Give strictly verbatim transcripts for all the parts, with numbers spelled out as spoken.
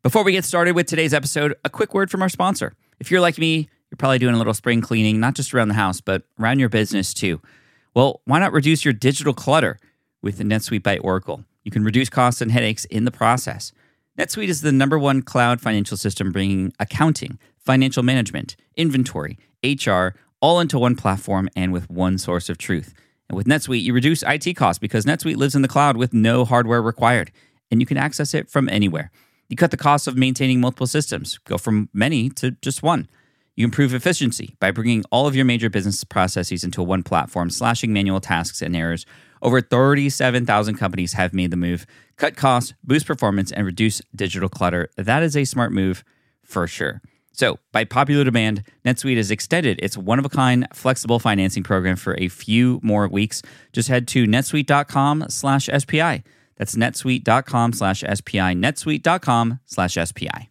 Before we get started with today's episode, a quick word from our sponsor. If you're like me, you're probably doing a little spring cleaning, not just around the house, but around your business too. Well, why not reduce your digital clutter with the NetSuite by Oracle? You can reduce costs and headaches in the process. NetSuite is the number one cloud financial system bringing accounting, financial management, inventory, H R, all into one platform and with one source of truth. And with NetSuite, you reduce I T costs because NetSuite lives in the cloud with no hardware required, and you can access it from anywhere. You cut the cost of maintaining multiple systems, go from many to just one. You improve efficiency by bringing all of your major business processes into one platform, slashing manual tasks and errors. Over thirty-seven thousand companies have made the move. Cut costs, boost performance, and reduce digital clutter. That is a smart move for sure. So, by popular demand, NetSuite has extended its one-of-a-kind flexible financing program for a few more weeks. Just head to netsuite.com slash SPI. That's netsuite.com slash SPI, netsuite.com slash SPI.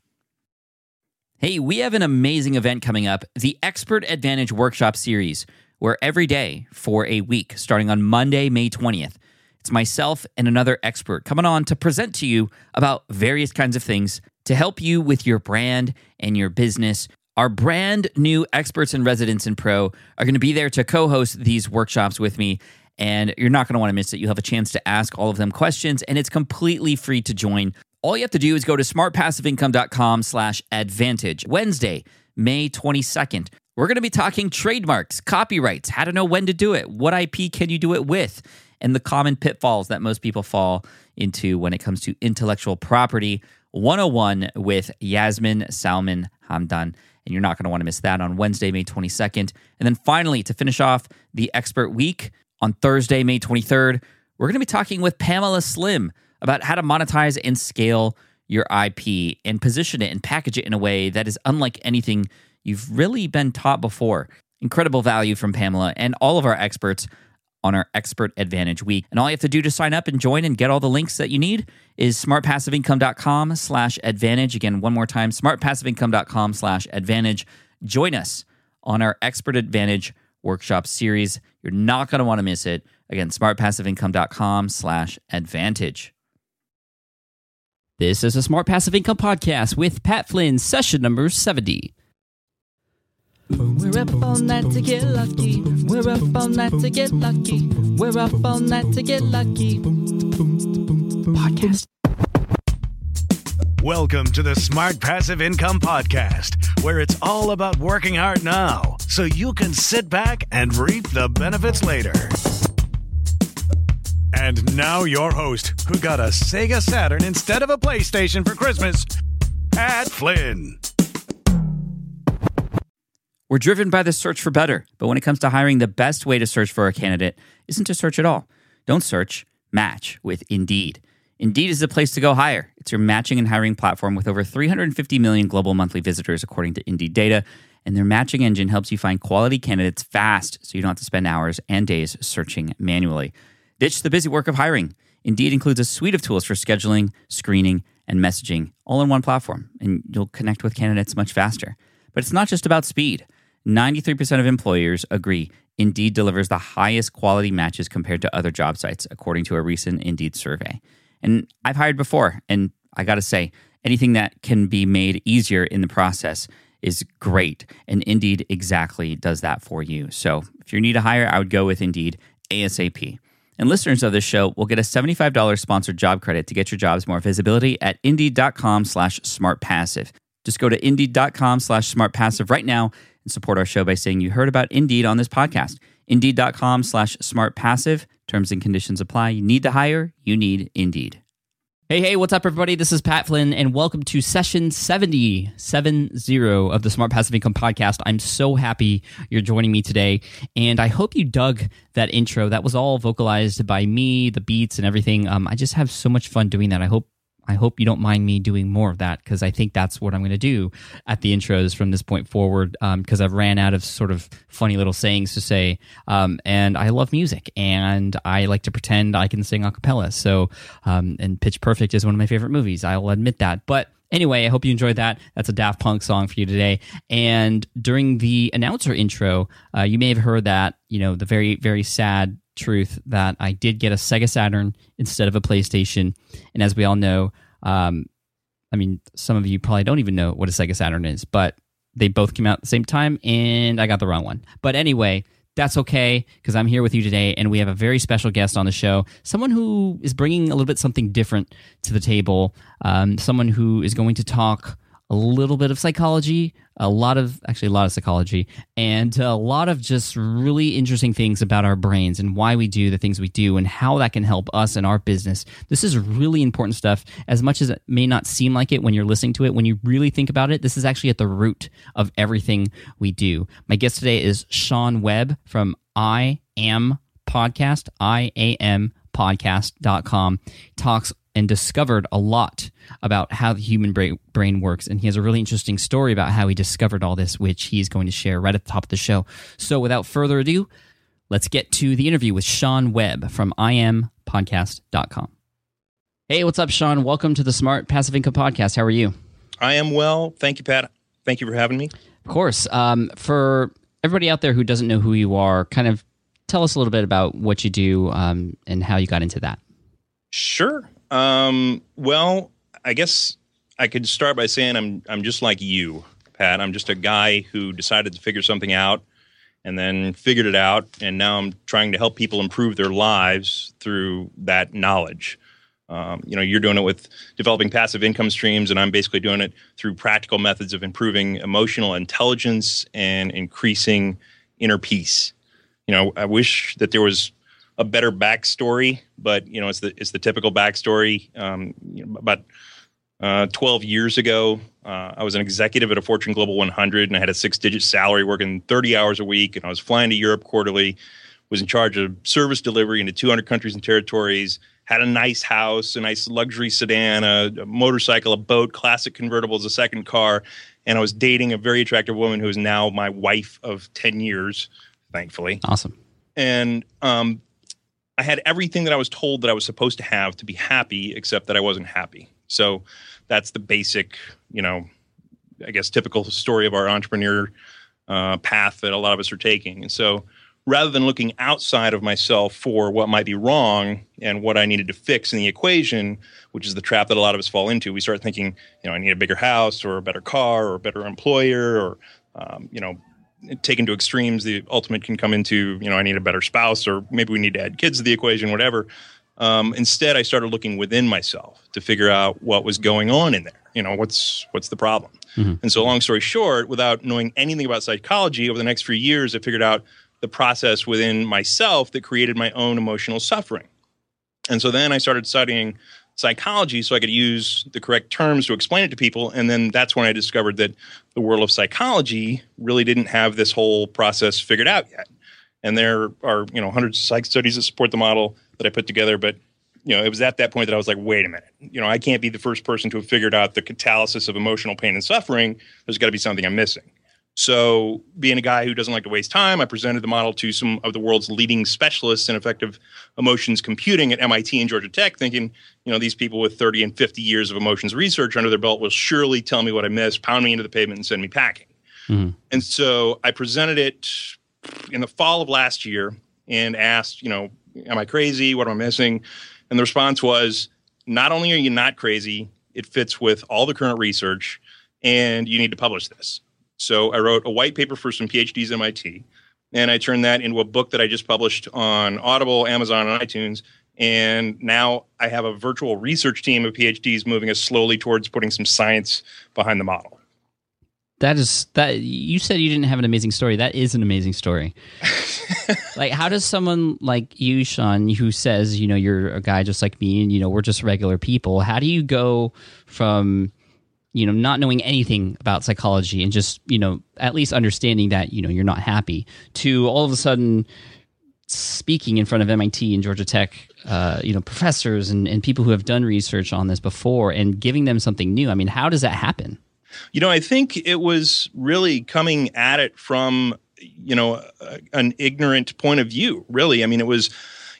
Hey, we have an amazing event coming up, the Expert Advantage Workshop Series, where every day for a week, starting on Monday, May twentieth, it's myself and another expert coming on to present to you about various kinds of things to help you with your brand and your business. Our brand new experts and residents in Pro are going to be there to co-host these workshops with me, and you're not going to want to miss it. You'll have a chance to ask all of them questions, and it's completely free to join. All you have to do is go to smartpassiveincome.com slash advantage. Wednesday, May twenty-second, we're going to be talking trademarks, copyrights, how to know when to do it, what I P can you do it with, and the common pitfalls that most people fall into when it comes to intellectual property one oh one with Yasmin Salman Hamdan. And you're not going to want to miss that on Wednesday, May twenty-second. And then finally, to finish off the Expert Week, on Thursday, May twenty-third, we're going to be talking with Pamela Slim about how to monetize and scale your I P and position it and package it in a way that is unlike anything you've really been taught before. Incredible value from Pamela and all of our experts on our Expert Advantage Week. And all you have to do to sign up and join and get all the links that you need is smartpassiveincome.com slash advantage. Again, one more time, smartpassiveincome.com slash advantage. Join us on our Expert Advantage Workshop Series. You're not going to want to miss it. Again, smartpassiveincome.com slash advantage. This is a Smart Passive Income Podcast with Pat Flynn, session number seventy. We're up all night to get lucky. We're up all night to get lucky. We're up all night to get lucky. Podcast. Welcome to the Smart Passive Income Podcast, where it's all about working hard now so you can sit back and reap the benefits later. And now your host, who got a Sega Saturn instead of a PlayStation for Christmas, Pat Flynn. We're driven by the search for better, but when it comes to hiring, the best way to search for a candidate isn't to search at all. Don't search, match with Indeed. Indeed is the place to go hire. It's your matching and hiring platform with over three hundred fifty million global monthly visitors, according to Indeed data, and their matching engine helps you find quality candidates fast so you don't have to spend hours and days searching manually. Ditch the busy work of hiring. Indeed includes a suite of tools for scheduling, screening, and messaging, all in one platform, and you'll connect with candidates much faster. But it's not just about speed. ninety-three percent of employers agree Indeed delivers the highest quality matches compared to other job sites, according to a recent Indeed survey. And I've hired before, and I got to say, anything that can be made easier in the process is great, and Indeed exactly does that for you. So if you need to hire, I would go with Indeed ASAP. And listeners of this show will get a seventy-five dollars sponsored job credit to get your jobs more visibility at indeed.com slash smartpassive. Just go to indeed.com slash smartpassive right now and support our show by saying you heard about Indeed on this podcast. Indeed.com slash smartpassive. Terms and conditions apply. You need to hire. You need Indeed. Hey, hey, what's up, everybody? This is Pat Flynn, and welcome to session seventy, seven zero of the Smart Passive Income Podcast. I'm so happy you're joining me today, and I hope you dug that intro. That was all vocalized by me, the beats and everything. Um, I just have so much fun doing that. I hope I hope you don't mind me doing more of that, because I think that's what I'm going to do at the intros from this point forward, because um, I've ran out of sort of funny little sayings to say, um, and I love music, and I like to pretend I can sing a cappella. So, um, and Pitch Perfect is one of my favorite movies. I'll admit that. But anyway, I hope you enjoyed that. That's a Daft Punk song for you today. And during the announcer intro, uh, you may have heard that, you know, the very, very sad truth that I did get a Sega Saturn instead of a PlayStation. And as we all know, um, I mean, some of you probably don't even know what a Sega Saturn is, but they both came out at the same time, and I got the wrong one. But anyway, that's okay, because I'm here with you today, and we have a very special guest on the show, someone who is bringing a little bit something different to the table, um, someone who is going to talk a little bit of psychology, a lot of, actually a lot of psychology, and a lot of just really interesting things about our brains and why we do the things we do and how that can help us in our business. This is really important stuff. As much as it may not seem like it when you're listening to it, when you really think about it, this is actually at the root of everything we do. My guest today is Sean Webb from I Am Podcast, I A M podcast dot com. Talks and discovered a lot about how the human bra- brain works. And he has a really interesting story about how he discovered all this, which he's going to share right at the top of the show. So without further ado, let's get to the interview with Sean Webb from I am podcast dot com. Hey, what's up, Sean? Welcome to the Smart Passive Income Podcast. How are you? I am well. Thank you, Pat. Thank you for having me. Of course. Um, for everybody out there who doesn't know who you are, kind of tell us a little bit about what you do um, and how you got into that. Sure. Um, well, I guess I could start by saying I'm I'm just like you, Pat. I'm just a guy who decided to figure something out and then figured it out, and now I'm trying to help people improve their lives through that knowledge. Um, you know, you're doing it with developing passive income streams, and I'm basically doing it through practical methods of improving emotional intelligence and increasing inner peace. You know, I wish that there was a better backstory, but you know, it's the it's the typical backstory. Um, you know, about uh, twelve years ago, uh, I was an executive at a Fortune Global one hundred, and I had a six-digit salary, working thirty hours a week, and I was flying to Europe quarterly. Was in charge of service delivery into two hundred countries and territories. Had a nice house, a nice luxury sedan, a, a motorcycle, a boat, classic convertible as a second car, and I was dating a very attractive woman who is now my wife of ten years, thankfully. Awesome. And um, I had everything that I was told that I was supposed to have to be happy, except that I wasn't happy. So that's the basic, you know, I guess typical story of our entrepreneur uh, path that a lot of us are taking. And so rather than looking outside of myself for what might be wrong and what I needed to fix in the equation, which is the trap that a lot of us fall into, we start thinking, you know, I need a bigger house or a better car or a better employer, or, um, you know, taken to extremes, the ultimate can come into, you know, I need a better spouse, or maybe we need to add kids to the equation, whatever. Um, instead, I started looking within myself to figure out what was going on in there. You know, what's what's the problem? Mm-hmm. And so long story short, without knowing anything about psychology, over the next few years, I figured out the process within myself that created my own emotional suffering. And so then I started studying psychology so I could use the correct terms to explain it to people. And then that's when I discovered that the world of psychology really didn't have this whole process figured out yet. And there are, you know, hundreds of psych studies that support the model that I put together. But, you know, it was at that point that I was like, wait a minute, you know, I can't be the first person to have figured out the catalysis of emotional pain and suffering. There's got to be something I'm missing. So being a guy who doesn't like to waste time, I presented the model to some of the world's leading specialists in effective emotions computing at M I T and Georgia Tech, thinking, you know, these people with thirty and fifty years of emotions research under their belt will surely tell me what I missed, pound me into the pavement, and send me packing. Mm-hmm. And so I presented it in the fall of last year and asked, you know, am I crazy? What am I missing? And the response was, not only are you not crazy, it fits with all the current research, and you need to publish this. So I wrote a white paper for some PhDs at M I T, and I turned that into a book that I just published on Audible, Amazon, and iTunes. And now I have a virtual research team of PhDs moving us slowly towards putting some science behind the model. That is that. You said you didn't have an amazing story. That is an amazing story. Like, how does someone like you, Sean, who says, you know, you're a guy just like me, and you know, we're just regular people. How do you go from, you know, not knowing anything about psychology and just, you know, at least understanding that, you know, you're not happy, to all of a sudden speaking in front of M I T and Georgia Tech, uh, you know, professors and, and people who have done research on this before and giving them something new? I mean, how does that happen? You know, I think it was really coming at it from, you know, a, an ignorant point of view, really. I mean, it was,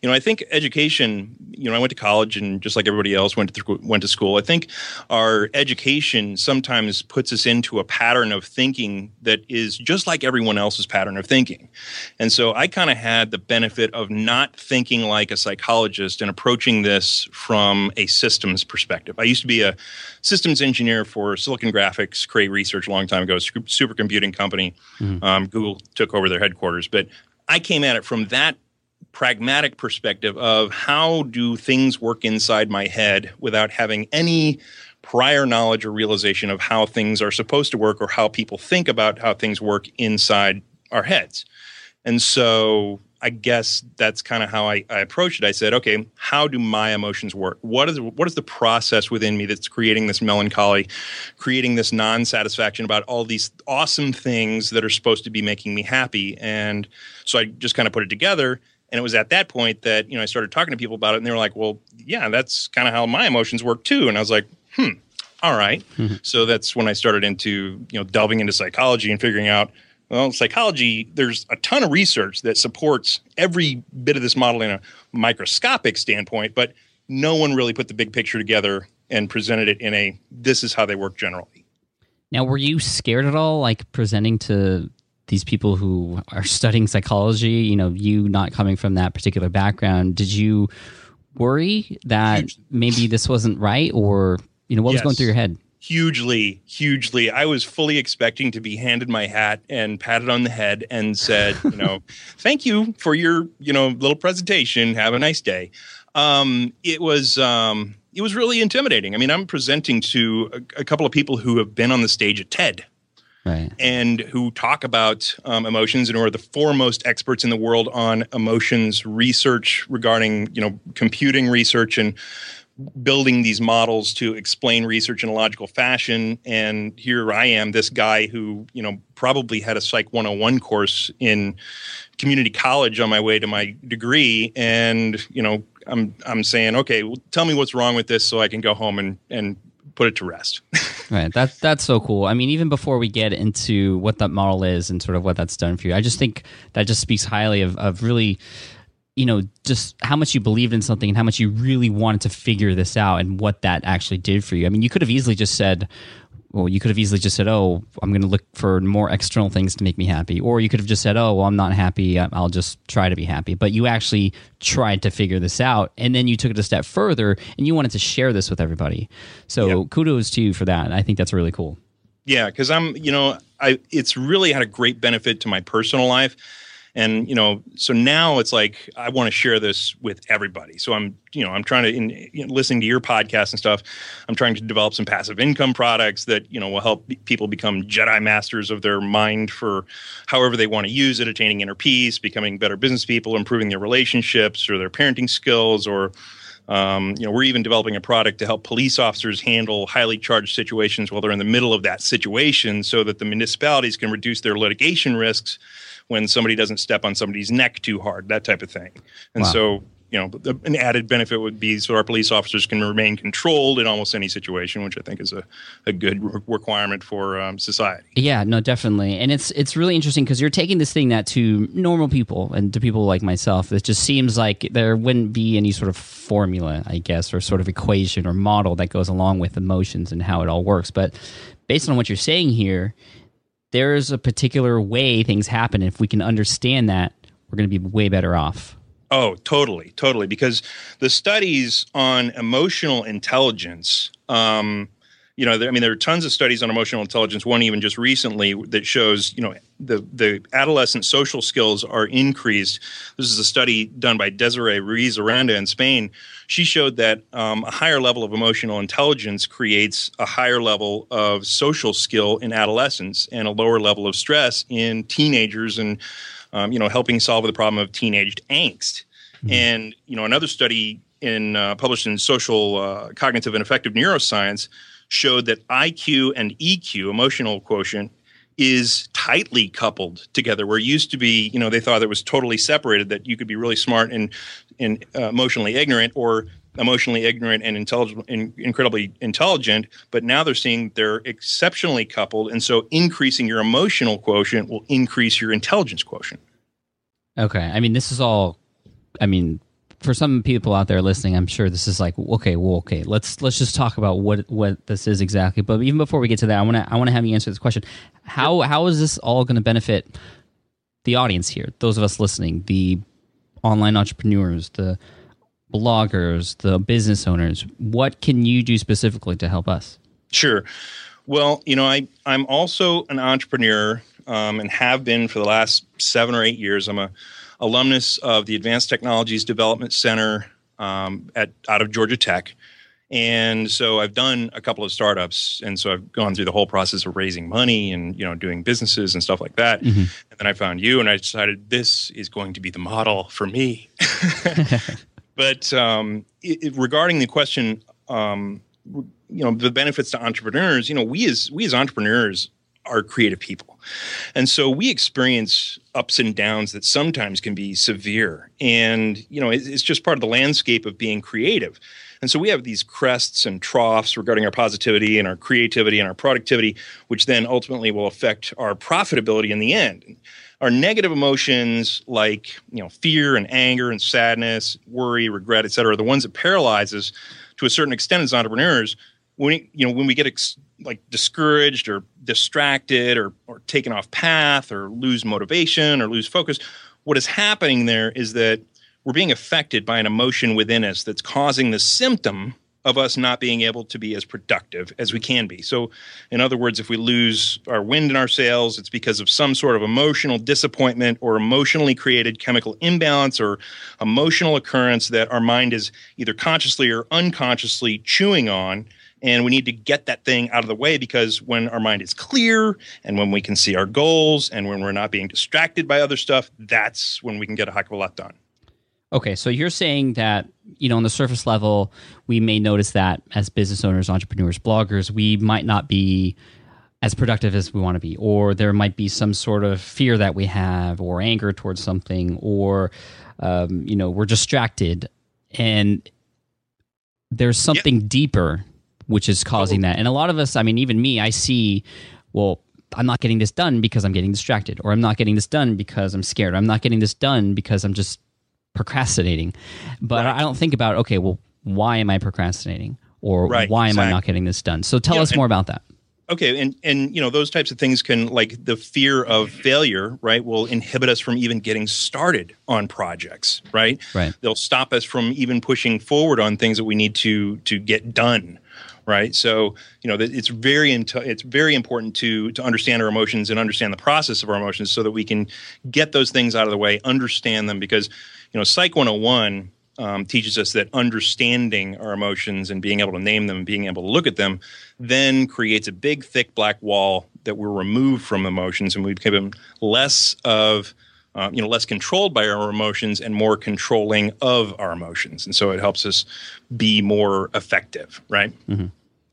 you know, I think education, you know, I went to college and just like everybody else went to, went to school. I think our education sometimes puts us into a pattern of thinking that is just like everyone else's pattern of thinking. And so I kind of had the benefit of not thinking like a psychologist and approaching this from a systems perspective. I used to be a systems engineer for Silicon Graphics, Cray Research a long time ago, a supercomputing company. Mm-hmm. Um, Google took over their headquarters. But I came at it from that pragmatic perspective of how do things work inside my head without having any prior knowledge or realization of how things are supposed to work or how people think about how things work inside our heads. And so I guess that's kind of how I, I approached it. I said, okay, how do my emotions work? What is what is the process within me that's creating this melancholy, creating this non-satisfaction about all these awesome things that are supposed to be making me happy? And so I just kind of put it together. And it was at that point that, you know, I started talking to people about it, and they were like, well, yeah, that's kind of how my emotions work too. And I was like, hmm, all right. Mm-hmm. So that's when I started into, you know, delving into psychology and figuring out, well, psychology, there's a ton of research that supports every bit of this model in a microscopic standpoint, but no one really put the big picture together and presented it in a, this is how they work generally. Now, were you scared at all, like presenting to these people who are studying psychology, you know, you not coming from that particular background? Did you worry that Hugely. maybe this wasn't right, or, you know, what yes. was going through your head? Hugely, hugely. I was fully expecting to be handed my hat and patted on the head and said, you know, thank you for your, you know, little presentation. Have a nice day. Um, it was, um, it was really intimidating. I mean, I'm presenting to a, a couple of people who have been on the stage at TED. Right. And who talk about um, emotions and who are the foremost experts in the world on emotions research regarding, you know, computing research and building these models to explain research in a logical fashion. And here I am, this guy who, you know, probably had a Psych one oh one course in community college on my way to my degree. And, you know, I'm I'm saying, okay, well, tell me what's wrong with this so I can go home and, and put it to rest. Right. That's that's so cool. I mean, even before we get into what that model is and sort of what that's done for you, I just think that just speaks highly of, of really, you know, just how much you believed in something and how much you really wanted to figure this out and what that actually did for you. I mean, you could have easily just said, well, you could have easily just said, oh, I'm going to look for more external things to make me happy. Or you could have just said, oh, well, I'm not happy. I'll just try to be happy. But you actually tried to figure this out. And then you took it a step further and you wanted to share this with everybody. So yep. kudos to you for that. I think that's really cool. Yeah, because I'm, you know, I it's really had a great benefit to my personal life. And, you know, so now it's like, I want to share this with everybody. So I'm, you know, I'm trying to, in, you know, listening to your podcast and stuff, I'm trying to develop some passive income products that, you know, will help people become Jedi masters of their mind for however they want to use it, attaining inner peace, becoming better business people, improving their relationships or their parenting skills, or, um, you know, we're even developing a product to help police officers handle highly charged situations while they're in the middle of that situation so that the municipalities can reduce their litigation risks when somebody doesn't step on somebody's neck too hard, that type of thing. And wow. so, you know, the, an added benefit would be so our police officers can remain controlled in almost any situation, which I think is a, a good re- requirement for um, society. Yeah, no, definitely. And it's it's really interesting because you're taking this thing that to normal people and to people like myself, it just seems like there wouldn't be any sort of formula, I guess, or sort of equation or model that goes along with emotions and how it all works. But based on what you're saying here, there's a particular way things happen. If we can understand that, we're going to be way better off. Oh, totally, totally. Because the studies on emotional intelligence, um, you know, there, I mean, there are tons of studies on emotional intelligence. One even just recently that shows, you know, the the adolescent social skills are increased. This is a study done by Desiree Ruiz Aranda in Spain. She showed that um, a higher level of emotional intelligence creates a higher level of social skill in adolescents and a lower level of stress in teenagers, and um, you know, helping solve the problem of teenage angst. Mm-hmm. And you know, another study in uh, published in Social uh, Cognitive and Affective Neuroscience showed that I Q and E Q, emotional quotient, is tightly coupled together. Where it used to be, you know, they thought it was totally separated, that you could be really smart and, and uh, emotionally ignorant, or emotionally ignorant and intelligent and incredibly intelligent. But now they're seeing they're exceptionally coupled. And so increasing your emotional quotient will increase your intelligence quotient. Okay. I mean, this is all, I mean, for some people out there listening, I'm sure this is like, okay, well, okay, let's let's just talk about what what this is exactly. But even before we get to that, I want to I want to have you answer this question. How how is this all going to benefit the audience here? Those of us listening, the online entrepreneurs, the bloggers, the business owners. What can you do specifically to help us? Sure. Well, you know, I I'm also an entrepreneur um, and have been for the last seven or eight years. I'm a alumnus of the Advanced Technologies Development Center um, at out of Georgia Tech. And so I've done a couple of startups. And so I've gone through the whole process of raising money and, you know, doing businesses and stuff like that. Mm-hmm. And then I found you and I decided this is going to be the model for me. But um, it, it, regarding the question, um, you know, the benefits to entrepreneurs, you know, we as we as entrepreneurs are creative people. And so we experience ups and downs that sometimes can be severe. And, you know, it, it's just part of the landscape of being creative. And so we have these crests and troughs regarding our positivity and our creativity and our productivity, which then ultimately will affect our profitability in the end. Our negative emotions like, you know, fear and anger and sadness, worry, regret, et cetera, are the ones that paralyze us to a certain extent as entrepreneurs. When, you know, when we get ex- like discouraged or distracted or, or taken off path or lose motivation or lose focus, what is happening there is that we're being affected by an emotion within us that's causing the symptom of us not being able to be as productive as we can be. So, in other words, if we lose our wind in our sails, it's because of some sort of emotional disappointment or emotionally created chemical imbalance or emotional occurrence that our mind is either consciously or unconsciously chewing on. And we need to get that thing out of the way, because when our mind is clear and when we can see our goals and when we're not being distracted by other stuff, that's when we can get a heck of a lot done. Okay, so you're saying that, you know, on the surface level, we may notice that as business owners, entrepreneurs, bloggers, we might not be as productive as we want to be, or there might be some sort of fear that we have, or anger towards something, or, um, you know, we're distracted, and there's something yep. deeper which is causing oh. that. And a lot of us, I mean, even me, I see, well, I'm not getting this done because I'm getting distracted, or I'm not getting this done because I'm scared, or I'm not getting this done because I'm just procrastinating. But right. I don't think about, okay, well, why am I procrastinating? Or right, why exactly. am I not getting this done? So tell yeah, us more about that. Okay, and and you know, those types of things can, like the fear of failure, right, will inhibit us from even getting started on projects, right? Right. They'll stop us from even pushing forward on things that we need to to get done. Right, so you know it's very it's very important to to understand our emotions and understand the process of our emotions, so that we can get those things out of the way, understand them. Because you know, Psych one oh one um, teaches us that understanding our emotions and being able to name them and being able to look at them then creates a big, thick black wall that we're removed from emotions, and we become less of Uh, you know, less controlled by our emotions and more controlling of our emotions. And so it helps us be more effective, right? Mm-hmm.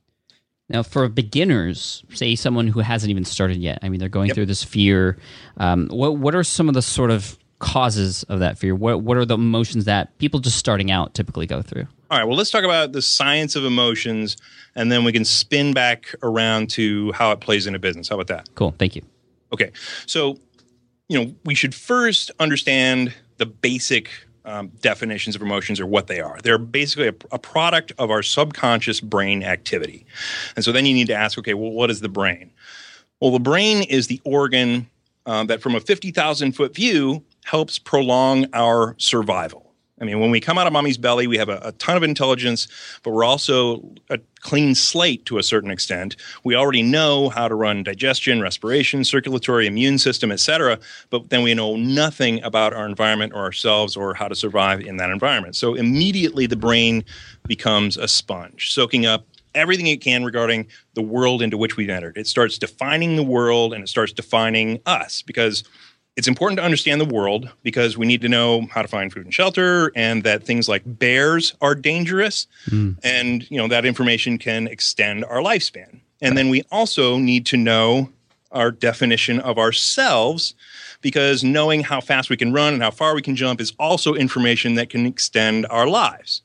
Now, for beginners, say someone who hasn't even started yet, I mean, they're going yep. through this fear. Um, what what are some of the sort of causes of that fear? What what are the emotions that people just starting out typically go through? All right, well, let's talk about the science of emotions, and then we can spin back around to how it plays into business. How about that? Cool, thank you. Okay, so you know, we should first understand the basic um, definitions of emotions, or what they are. They're basically a, a product of our subconscious brain activity. And so then you need to ask, okay, well, what is the brain? Well, the brain is the organ um, that from a fifty thousand foot view helps prolong our survival. I mean, when we come out of mommy's belly, we have a, a ton of intelligence, but we're also a clean slate to a certain extent. We already know how to run digestion, respiration, circulatory, immune system, et cetera, but then we know nothing about our environment or ourselves or how to survive in that environment. So immediately the brain becomes a sponge, soaking up everything it can regarding the world into which we've entered. It starts defining the world, and it starts defining us, because it's important to understand the world, because we need to know how to find food and shelter, and that things like bears are dangerous. Mm. And, you know, that information can extend our lifespan. And right. then we also need to know our definition of ourselves, because knowing how fast we can run and how far we can jump is also information that can extend our lives.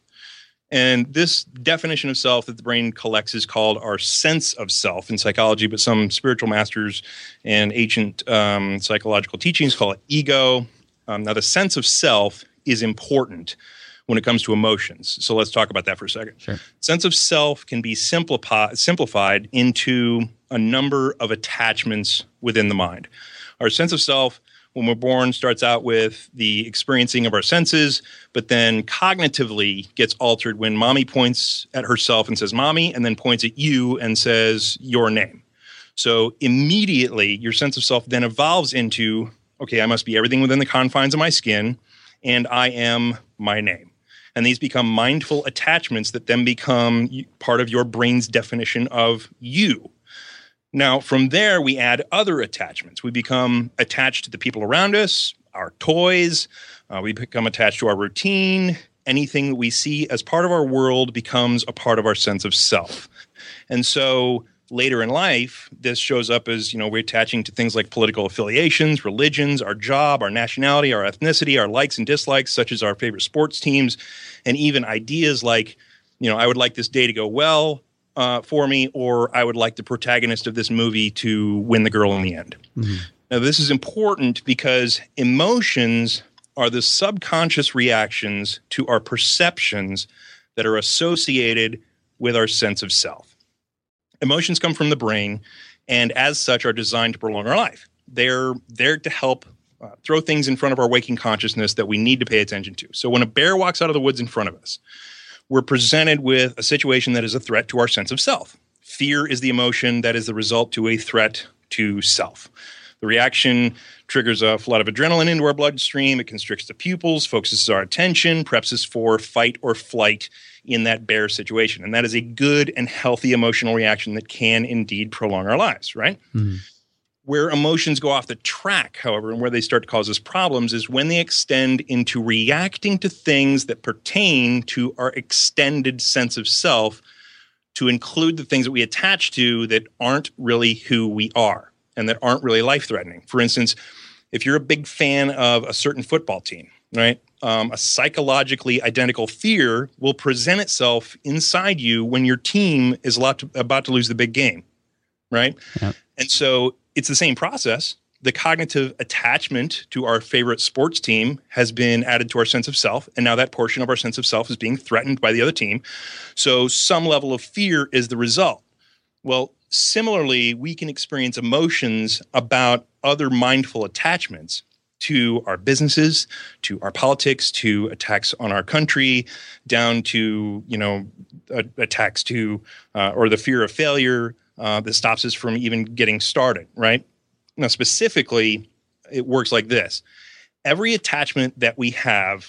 And this definition of self that the brain collects is called our sense of self in psychology, but some spiritual masters and ancient um, psychological teachings call it ego. Um, now, the sense of self is important. when it comes to emotions. So let's talk about that for a second. Sure. Sense of self can be simplifi- simplified into a number of attachments within the mind. Our sense of self, when we're born, starts out with the experiencing of our senses, but then cognitively gets altered when mommy points at herself and says, mommy, and then points at you and says your name. So immediately your sense of self then evolves into, okay, I must be everything within the confines of my skin, and I am my name. And these become mindful attachments that then become part of your brain's definition of you. Now, from there, we add other attachments. We become attached to the people around us, our toys. Uh, we become attached to our routine. Anything that we see as part of our world becomes a part of our sense of self. And so later in life, this shows up as, you know, we're attaching to things like political affiliations, religions, our job, our nationality, our ethnicity, our likes and dislikes, such as our favorite sports teams, and even ideas like, you know, I would like this day to go well uh, for me, or I would like the protagonist of this movie to win the girl in the end. Mm-hmm. Now, this is important because emotions are the subconscious reactions to our perceptions that are associated with our sense of self. Emotions come from the brain, and as such are designed to prolong our life. They're there to help uh, throw things in front of our waking consciousness that we need to pay attention to. So when a bear walks out of the woods in front of us, we're presented with a situation that is a threat to our sense of self. Fear is the emotion that is the result to a threat to self. The reaction triggers a flood of adrenaline into our bloodstream. It constricts the pupils, focuses our attention, preps us for fight or flight in that bear situation. And that is a good and healthy emotional reaction that can indeed prolong our lives, right? Mm-hmm. Where emotions go off the track, however, and where they start to cause us problems is when they extend into reacting to things that pertain to our extended sense of self, to include the things that we attach to that aren't really who we are and that aren't really life-threatening. For instance, if you're a big fan of a certain football team, right, um, a psychologically identical fear will present itself inside you when your team is about to, about to lose the big game, right? Yep. And so it's the same process. The cognitive attachment to our favorite sports team has been added to our sense of self, and now that portion of our sense of self is being threatened by the other team. So some level of fear is the result. Well, similarly, we can experience emotions about other mindful attachments to our businesses, to our politics, to attacks on our country, down to, you know, attacks to uh, or the fear of failure uh, that stops us from even getting started, right? Now, specifically, it works like this. Every attachment that we have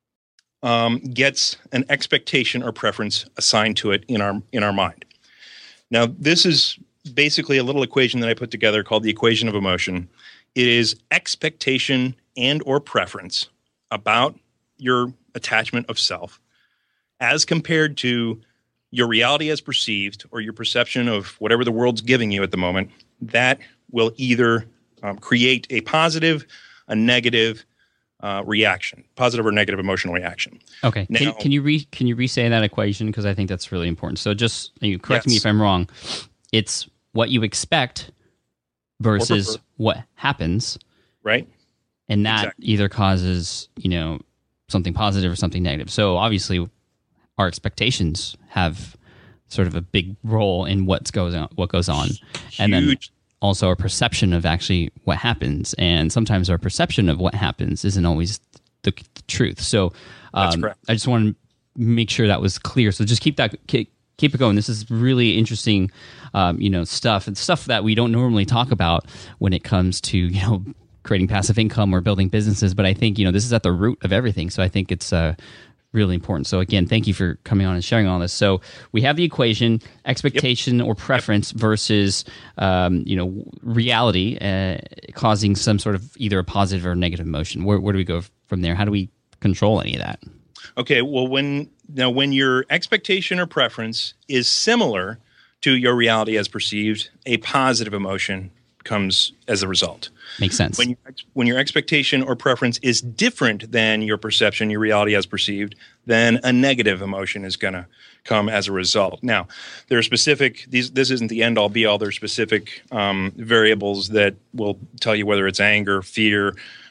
um, gets an expectation or preference assigned to it in our in our mind. Now, this is basically a little equation that I put together called the equation of emotion. It is expectation and or preference about your attachment of self as compared to your reality as perceived or your perception of whatever the world's giving you at the moment. That will either um, create a positive, a negative uh, reaction, positive or negative emotional reaction. Okay. Now, can, can you re can you re-say that equation, because I think that's really important. So just you correct yes. me if I'm wrong. It's what you expect versus what happens, right? And that exactly. either causes, you know, something positive or something negative. So obviously, our expectations have sort of a big role in what's goes on, what goes on, Huge. And then also our perception of actually what happens. And sometimes our perception of what happens isn't always the, the truth. So um, I just want to make sure that was clear. So just keep that keep, keep it going. This is really interesting, um, you know, stuff and stuff that we don't normally talk about when it comes to, you know, creating passive income or building businesses. But I think, you know, this is at the root of everything. So I think it's uh, really important. So again, thank you for coming on and sharing all this. So we have the equation, expectation yep. or preference yep. versus, um, you know, reality uh, causing some sort of either a positive or negative emotion. Where, where do we go from there? How do we control any of that? Okay, well, when now when your expectation or preference is similar to your reality as perceived, a positive emotion comes as a result. Makes sense. When, you, when your expectation or preference is different than your perception, your reality as perceived, then a negative emotion is going to come as a result. Now, there are specific, these, this isn't the end-all, be-all. There are specific um, variables that will tell you whether it's anger, fear,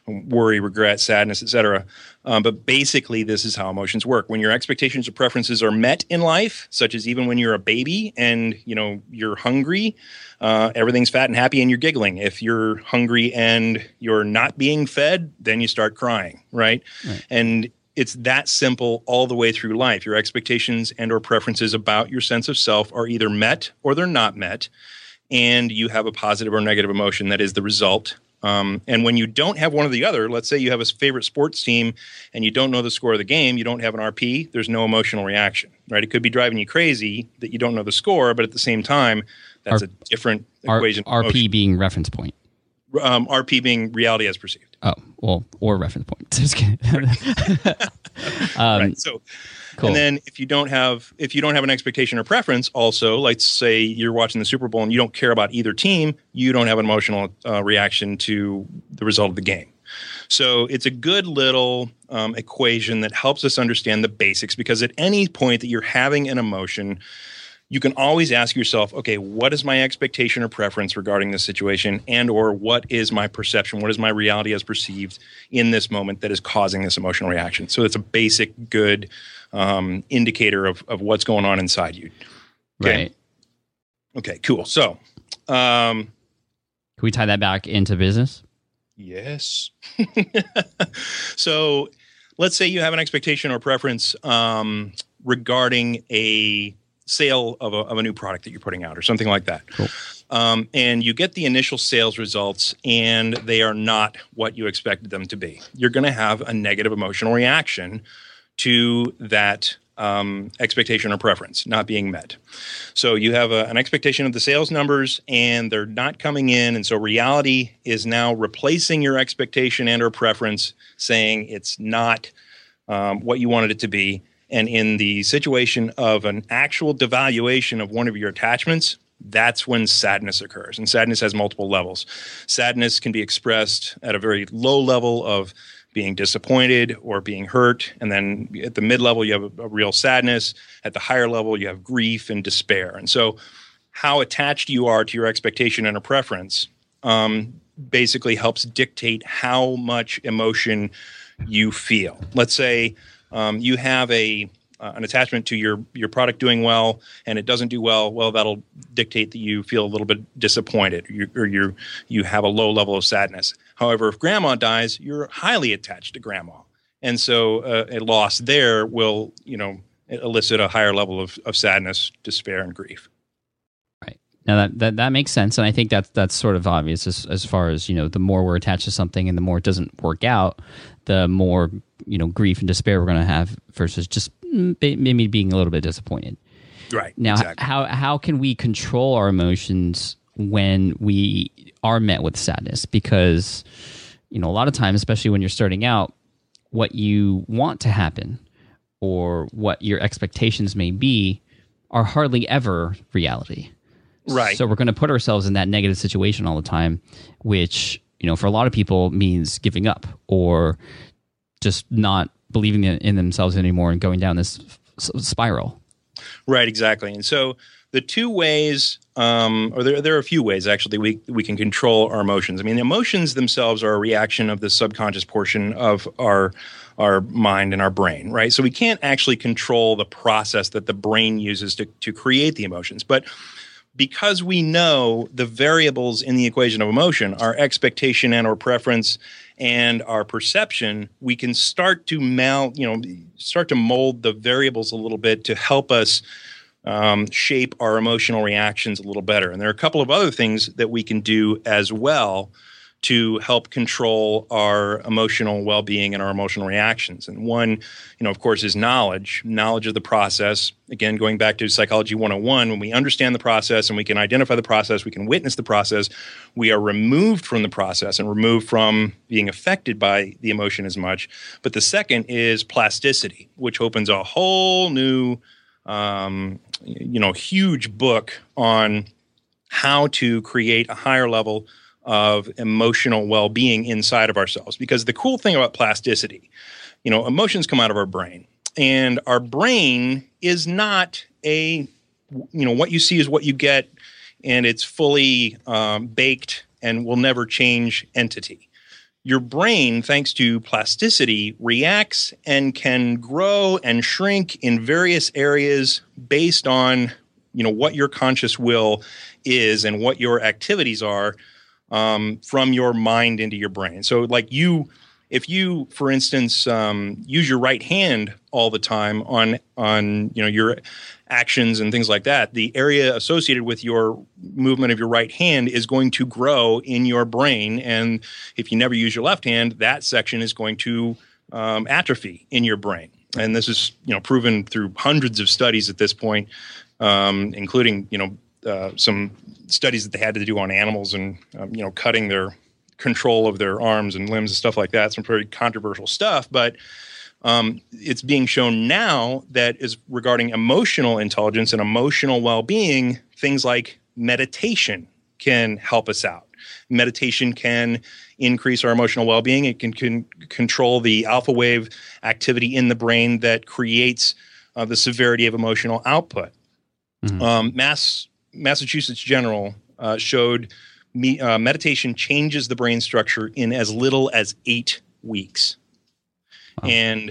worry, regret, sadness, et cetera. Um, but basically, this is how emotions work. When your expectations or preferences are met in life, such as even when you're a baby and you know you're hungry, uh, everything's fat and happy and you're giggling. If you're hungry and you're not being fed, then you start crying, right? right. And it's that simple all the way through life. Your expectations and or preferences about your sense of self are either met or they're not met, and you have a positive or negative emotion that is the result. Um, and when you don't have one or the other, let's say you have a favorite sports team and you don't know the score of the game, you don't have an R P, there's no emotional reaction, right? It could be driving you crazy that you don't know the score, but at the same time, that's R- a different R- equation. R P being reference point. Um, R P being reality as perceived. Oh, well, or reference point. Just kidding. um, right. So, cool. And then if you don't have if you don't have an expectation or preference, also, let's say you're watching the Super Bowl and you don't care about either team, you don't have an emotional uh, reaction to the result of the game. So it's a good little um, equation that helps us understand the basics, because at any point that you're having an emotion, you can always ask yourself, okay, what is my expectation or preference regarding this situation, and or what is my perception, what is my reality as perceived in this moment that is causing this emotional reaction? So it's a basic, good um, indicator of, of what's going on inside you. Okay? Right. Okay, cool. So um, can we tie that back into business? Yes. So let's say you have an expectation or preference um, regarding a sale of a, of a new product that you're putting out or something like that. Cool. Um, and you get the initial sales results and they are not what you expected them to be. You're going to have a negative emotional reaction to that um, expectation or preference not being met. So you have a, an expectation of the sales numbers and they're not coming in. And so reality is now replacing your expectation and or preference, saying it's not um, what you wanted it to be. And in the situation of an actual devaluation of one of your attachments, that's when sadness occurs. And sadness has multiple levels. Sadness can be expressed at a very low level of being disappointed or being hurt. And then at the mid-level, you have a, a real sadness. At the higher level, you have grief and despair. And so how attached you are to your expectation and a preference um, basically helps dictate how much emotion you feel. Let's say Um, you have a uh, an attachment to your your product doing well, and it doesn't do well. Well, that'll dictate that you feel a little bit disappointed, or you or you you have a low level of sadness. However, if grandma dies, you're highly attached to grandma, and so uh, a loss there will you know elicit a higher level of, of sadness, despair, and grief. Right. Now that, that that makes sense, and I think that's that's sort of obvious as as far as you know. The more we're attached to something, and the more it doesn't work out, the more you know grief and despair we're going to have versus just maybe being a little bit disappointed. Right. Now, exactly. how how can we control our emotions when we are met with sadness? Because you know a lot of times, especially when you're starting out, what you want to happen or what your expectations may be are hardly ever reality. Right. So we're going to put ourselves in that negative situation all the time, which you know for a lot of people means giving up or just not believing in, in themselves anymore and going down this f- spiral. Right, exactly. And so the two ways, um, or there, there are a few ways actually we we can control our emotions. I mean, emotions themselves are a reaction of the subconscious portion of our our mind and our brain, right? So we can't actually control the process that the brain uses to to create the emotions, but because we know the variables in the equation of emotion, our expectation and or preference and our perception, we can start to mal, you know, start to mold the variables a little bit to help us um, shape our emotional reactions a little better. And there are a couple of other things that we can do as well to help control our emotional well-being and our emotional reactions. And one, you know, of course, is knowledge, knowledge of the process. Again, going back to Psychology one oh one, when we understand the process and we can identify the process, we can witness the process, we are removed from the process and removed from being affected by the emotion as much. But the second is plasticity, which opens a whole new, um, you know, huge book on how to create a higher level of emotional well-being inside of ourselves. Because the cool thing about plasticity, you know, emotions come out of our brain, and our brain is not a, you know, what you see is what you get, and it's fully um, baked and will never change entity. your brain, thanks to plasticity, reacts and can grow and shrink in various areas based on, you know, what your conscious will is and what your activities are um, from your mind into your brain. So like you, if you, for instance, um, use your right hand all the time on, on, you know, your actions and things like that, the area associated with your movement of your right hand is going to grow in your brain. And if you never use your left hand, that section is going to um, atrophy in your brain. And this is, you know, proven through hundreds of studies at this point, um, including, you know, uh, some studies that they had to do on animals and, um, you know, cutting their control of their arms and limbs and stuff like that. Some pretty controversial stuff, but Um, it's being shown now that is regarding emotional intelligence and emotional well-being, things like meditation can help us out. Meditation can increase our emotional well-being. It can, can control the alpha wave activity in the brain that creates uh, the severity of emotional output. Mm-hmm. Um, Mass, Massachusetts General uh, showed me, uh, meditation changes the brain structure in as little as eight weeks. Wow. And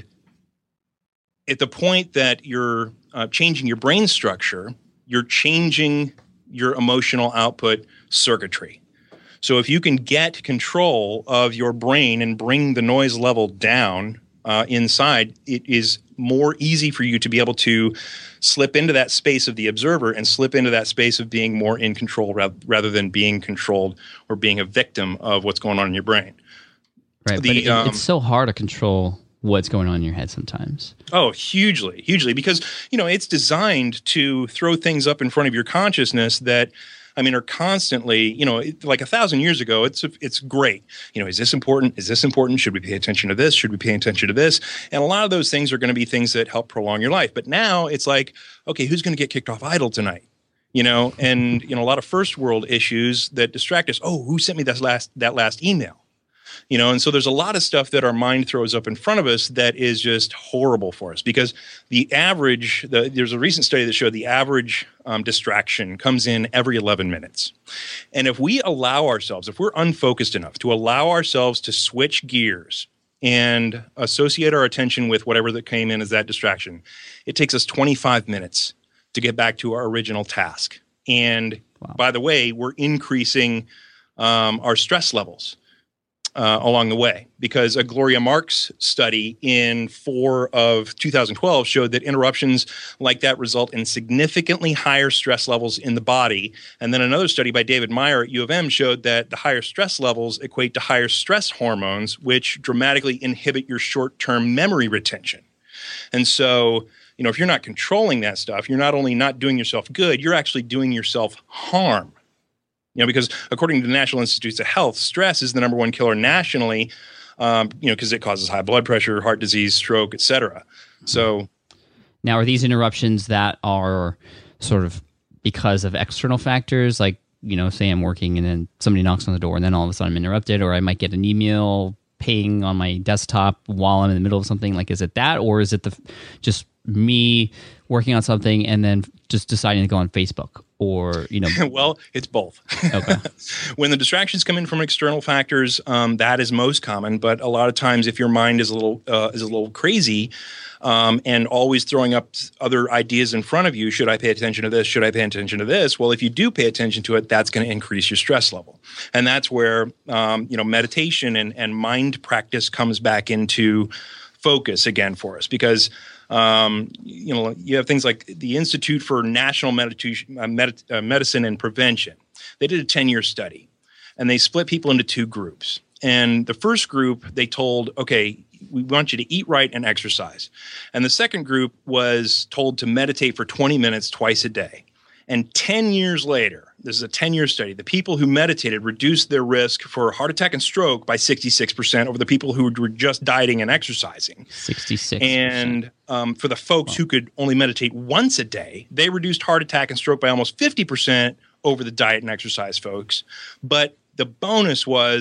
at the point that you're uh, changing your brain structure, you're changing your emotional output circuitry. So if you can get control of your brain and bring the noise level down uh, inside, it is more easy for you to be able to slip into that space of the observer and slip into that space of being more in control ra- rather than being controlled or being a victim of what's going on in your brain. Right, the, but it, um, it's so hard to control what's going on in your head sometimes. Oh, hugely, hugely, because, you know, it's designed to throw things up in front of your consciousness that, I mean, are constantly, you know, like a thousand years ago, it's it's great. You know, is this important? Is this important? Should we pay attention to this? Should we pay attention to this? And a lot of those things are going to be things that help prolong your life. But now it's like, okay, who's going to get kicked off idle tonight? You know, and, you know, a lot of first world issues that distract us. Oh, who sent me that last that last email? You know, and so there's a lot of stuff that our mind throws up in front of us that is just horrible for us because the average, the, there's a recent study that showed the average um, distraction comes in every eleven minutes. And if we allow ourselves, if we're unfocused enough to allow ourselves to switch gears and associate our attention with whatever that came in as that distraction, it takes us twenty-five minutes to get back to our original task. And wow. By the way, we're increasing um, our stress levels. Uh, along the way, because a Gloria Marks study in four of two thousand twelve showed that interruptions like that result in significantly higher stress levels in the body. And then another study by David Meyer at U of M showed that the higher stress levels equate to higher stress hormones, which dramatically inhibit your short-term memory retention. And so, you know, if you're not controlling that stuff, you're not only not doing yourself good, you're actually doing yourself harm. You know, because according to the National Institutes of Health, stress is the number one killer nationally, um, you know, because it causes high blood pressure, heart disease, stroke, et cetera. So now, are these interruptions that are sort of because of external factors, like, you know, say I'm working and then somebody knocks on the door and then all of a sudden I'm interrupted, or I might get an email ping on my desktop while I'm in the middle of something? Like, is it that, or is it the just me working on something and then just deciding to go on Facebook? Or, you know, well, it's both. Okay. When the distractions come in from external factors, um, that is most common. But a lot of times, if your mind is a little uh, is a little crazy, um, and always throwing up other ideas in front of you, should I pay attention to this? Should I pay attention to this? Well, if you do pay attention to it, that's going to increase your stress level, and that's where um, you know meditation and and mind practice comes back into focus again for us, because Um, you know, you have things like the Institute for National Meditation, uh, Medi- uh, Medicine and Prevention. They did a ten-year study, and they split people into two groups. And the first group, they told, okay, we want you to eat right and exercise. And the second group was told to meditate for twenty minutes twice a day. And ten years later, this is a ten-year study, the people who meditated reduced their risk for heart attack and stroke by sixty-six percent over the people who were just dieting and exercising. sixty-six percent. And um, for the folks wow. who could only meditate once a day, they reduced heart attack and stroke by almost fifty percent over the diet and exercise folks. But the bonus was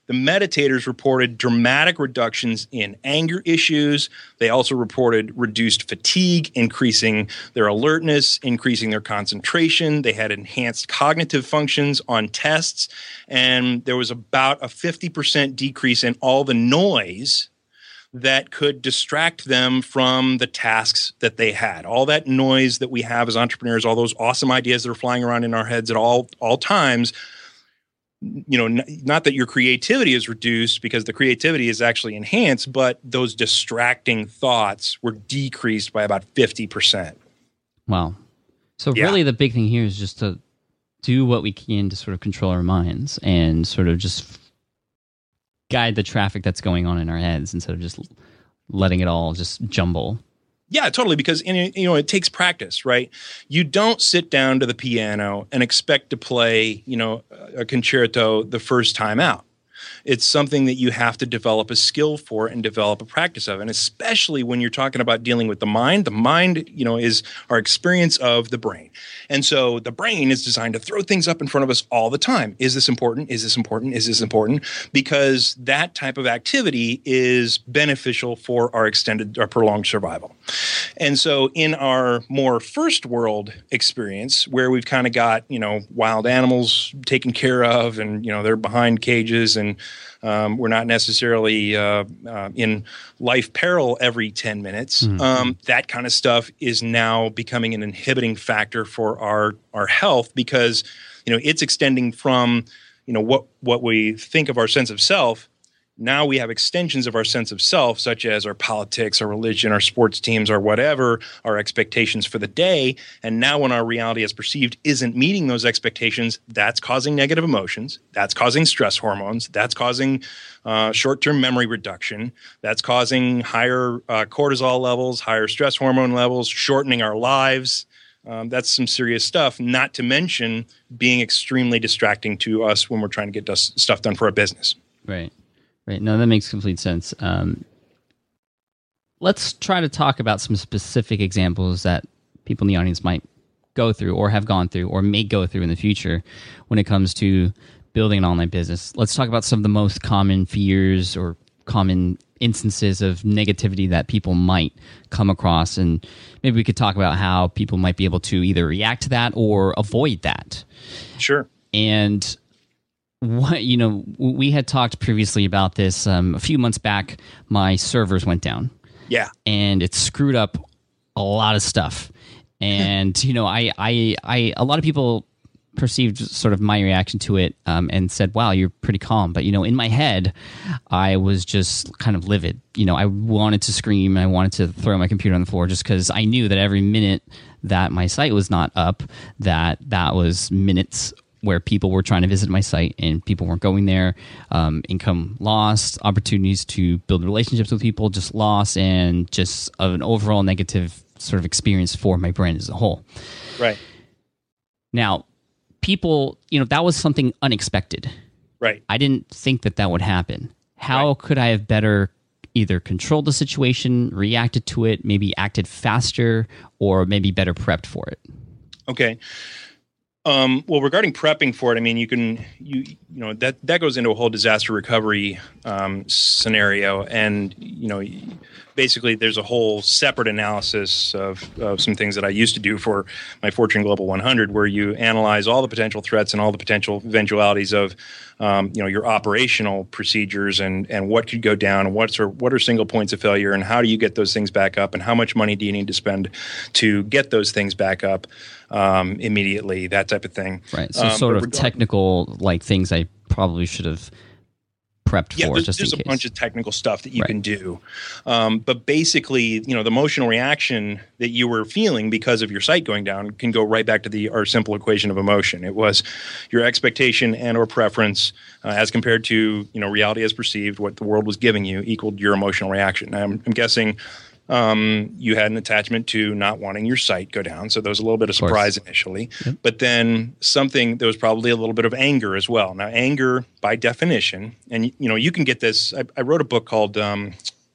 the meditators reported dramatic reductions in anger issues. They also reported reduced fatigue, increasing their alertness, increasing their concentration. They had enhanced cognitive functions on tests, and there was about a fifty percent decrease in all the noise that could distract them from the tasks that they had. All that noise that we have as entrepreneurs, all those awesome ideas that are flying around in our heads at all all times, you know, n- not that your creativity is reduced, because the creativity is actually enhanced, but those distracting thoughts were decreased by about fifty percent. Wow. So Yeah. really the big thing here is just to do what we can to sort of control our minds and sort of just guide the traffic that's going on in our heads instead of just letting it all just jumble. Yeah, totally. Because you know it takes practice, right? You don't sit down to the piano and expect to play, you know, a concerto the first time out. It's something that you have to develop a skill for and develop a practice of. And especially when you're talking about dealing with the mind, the mind, you know, is our experience of the brain. And so the brain is designed to throw things up in front of us all the time. Is this important? Is this important? Is this important? Because that type of activity is beneficial for our extended or prolonged survival. And so in our more first world experience, where we've kind of got, you know, wild animals taken care of and, you know, they're behind cages and um, we're not necessarily uh, uh, in life peril every ten minutes. Mm-hmm. Um, that kind of stuff is now becoming an inhibiting factor for our our health, because, you know, it's extending from, you know, what what we think of our sense of self. Now we have extensions of our sense of self, such as our politics, our religion, our sports teams, or whatever, our expectations for the day. And now when our reality as perceived isn't meeting those expectations, that's causing negative emotions. That's causing stress hormones. That's causing uh, short-term memory reduction. That's causing higher uh, cortisol levels, higher stress hormone levels, shortening our lives. Um, that's some serious stuff, not to mention being extremely distracting to us when we're trying to get us stuff done for our business. Right. Right. No, that makes complete sense. Um, let's try to talk about some specific examples that people in the audience might go through or have gone through or may go through in the future when it comes to building an online business. Let's talk about some of the most common fears or common instances of negativity that people might come across. And maybe we could talk about how people might be able to either react to that or avoid that. Sure. And what, you know, we had talked previously about this um, a few months back. My servers went down. Yeah. And it screwed up a lot of stuff. And, you know, I, I, I, a lot of people perceived sort of my reaction to it um, and said, wow, you're pretty calm. But, you know, in my head, I was just kind of livid. You know, I wanted to scream and I wanted to throw my computer on the floor just because I knew that every minute that my site was not up, that that was minutes where people were trying to visit my site and people weren't going there. Um, income lost, opportunities to build relationships with people just lost, and just an overall negative sort of experience for my brand as a whole. Right. Now, people, you know, that was something unexpected. Right. I didn't think that that would happen. How Right. could I have better either controlled the situation, reacted to it, maybe acted faster, or maybe better prepped for it? Okay. Um, well, regarding prepping for it, I mean, you can, you you know, that, that goes into a whole disaster recovery um, scenario. And, you know, basically there's a whole separate analysis of, of some things that I used to do for my Fortune Global one hundred, where you analyze all the potential threats and all the potential eventualities of, um, you know, your operational procedures and, and what could go down and what's are, what are single points of failure and how do you get those things back up and how much money do you need to spend to get those things back up um, immediately, that type of thing. Right. So Um, sort but of regard- technical like things I probably should have prepped Yeah, for there's, just there's in a case. bunch of technical stuff that you Right. can do. Um, but basically, you know, the emotional reaction that you were feeling because of your site going down can go right back to the our simple equation of emotion. It was your expectation and or preference uh, as compared to, you know, reality as perceived, what the world was giving you equaled your emotional reaction. I'm, I'm guessing um, you had an attachment to not wanting your site go down. So there was a little bit of course. surprise initially, but then something, there was probably a little bit of anger as well. Now, anger by definition, and you know, you can get this, I, I wrote a book called um,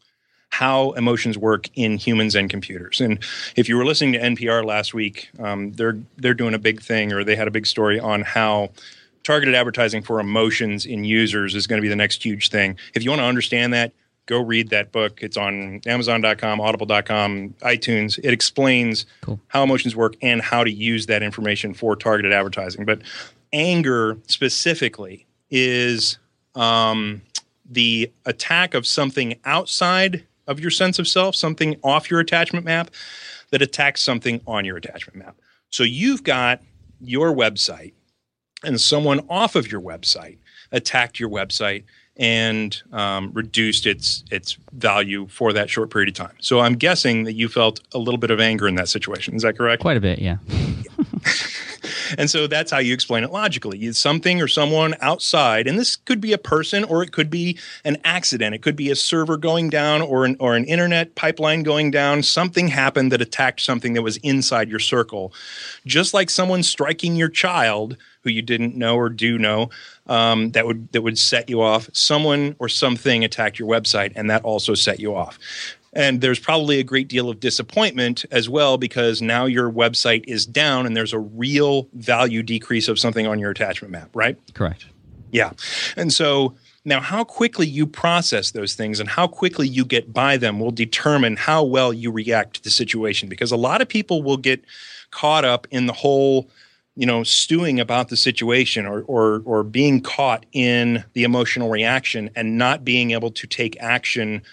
How Emotions Work in Humans and Computers. And if you were listening to N P R last week, um, they're, they're doing a big thing, or they had a big story on how targeted advertising for emotions in users is going to be the next huge thing. If you want to understand that, go read that book. It's on Amazon dot com, Audible dot com, iTunes. It explains cool. how emotions work and how to use that information for targeted advertising. But anger specifically is um, the attack of something outside of your sense of self, something off your attachment map that attacks something on your attachment map. So you've got your website and someone off of your website attacked your website and um, reduced its its value for that short period of time. So I'm guessing that you felt a little bit of anger in that situation. Is that correct? Quite a bit, yeah. And so that's how you explain it logically. It's something or someone outside, and this could be a person or it could be an accident. It could be a server going down or an, or an internet pipeline going down. Something happened that attacked something that was inside your circle. Just like someone striking your child who you didn't know or do know, um, that would that would set you off. Someone or something attacked your website, and that also set you off. And there's probably a great deal of disappointment as well because now your website is down and there's a real value decrease of something on your attachment map, right? Correct. Yeah. And so now how quickly you process those things and how quickly you get by them will determine how well you react to the situation, because a lot of people will get caught up in the whole, you know, stewing about the situation or or or being caught in the emotional reaction and not being able to take action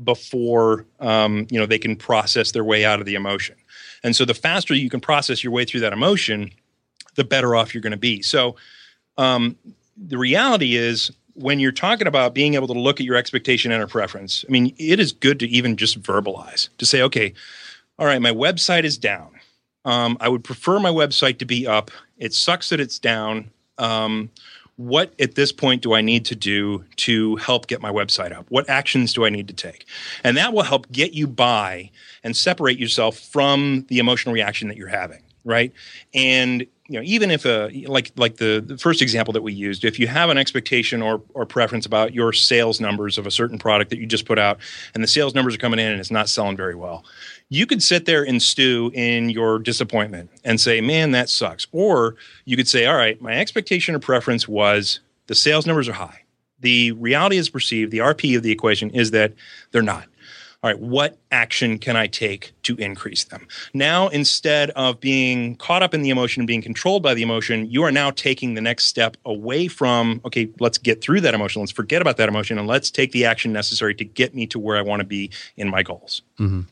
before um, you know they can process their way out of the emotion. And so the faster you can process your way through that emotion, the better off you're going to be. So um, the reality is when you're talking about being able to look at your expectation and a preference, I mean, it is good to even just verbalize, to say, okay, all right, my website is down. Um, I would prefer my website to be up. It sucks that it's down. Um, What at this point do I need to do to help get my website up? What actions do I need to take? And that will help get you by and separate yourself from the emotional reaction that you're having, right? And you know, even if a like like the, the first example that we used, if you have an expectation or or preference about your sales numbers of a certain product that you just put out, and the sales numbers are coming in and it's not selling very well, you could sit there and stew in your disappointment and say, man, that sucks. Or you could say, all right, my expectation or preference was the sales numbers are high. The reality is perceived, the R P of the equation is that they're not. All right, what action can I take to increase them? Now, instead of being caught up in the emotion and being controlled by the emotion, you are now taking the next step away from, okay, let's get through that emotion. Let's forget about that emotion and let's take the action necessary to get me to where I want to be in my goals. Mm-hmm.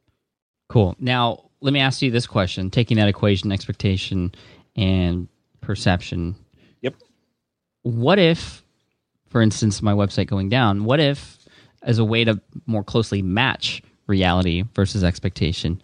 Cool. Now, let me ask you this question. Taking that equation, expectation, and perception. Yep. What if, for instance, my website going down, what if, as a way to more closely match reality versus expectation,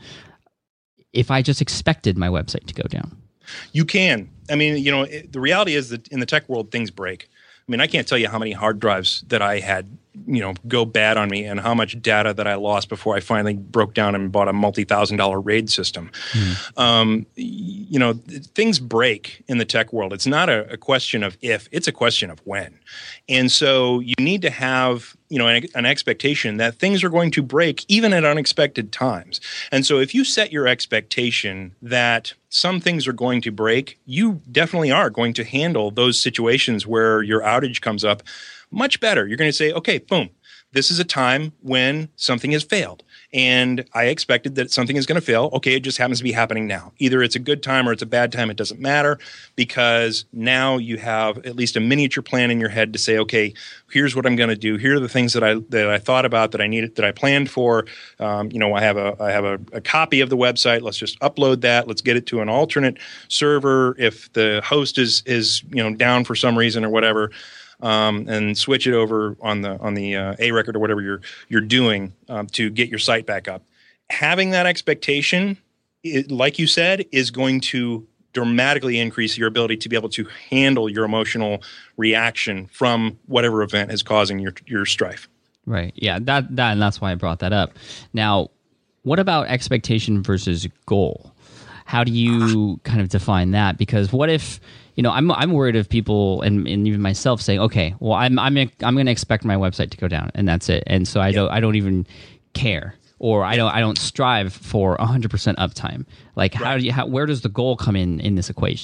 if I just expected my website to go down? You can. I mean, you know, it, the reality is that in the tech world, things break. I mean, I can't tell you how many hard drives that I had, you know, go bad on me and how much data that I lost before I finally broke down and bought a multi-thousand dollar RAID system. Mm. Um, you know, things break in the tech world. It's not a, a question of if, it's a question of when. And so you need to have, you know, an, an expectation that things are going to break even at unexpected times. And so if you set your expectation that some things are going to break, you definitely are going to handle those situations where your outage comes up much better. You're going to say, okay, boom, this is a time when something has failed. And I expected that something is going to fail. Okay, it just happens to be happening now. Either it's a good time or it's a bad time. It doesn't matter, because now you have at least a miniature plan in your head to say, okay, here's what I'm going to do. Here are the things that I that I thought about, that I needed, that I planned for. Um, you know, I have a I have a, a copy of the website. Let's just upload that. Let's get it to an alternate server if the host is is you know down for some reason or whatever. Um, and switch it over on the on the uh, A record or whatever you're you're doing um, to get your site back up. Having that expectation, it, like you said, is going to dramatically increase your ability to be able to handle your emotional reaction from whatever event is causing your your strife. Right. Yeah. That that and that's why I brought that up. Now, what about expectation versus goal? How do you kind of define that? Because what if, you know, I'm I'm worried of people and, and even myself saying, okay, well, I'm I'm I'm going to expect my website to go down, and that's it, and so I yep. don't I don't even care, or I don't I don't strive for one hundred percent uptime. Like, how right. do you how, where does the goal come in in this equation?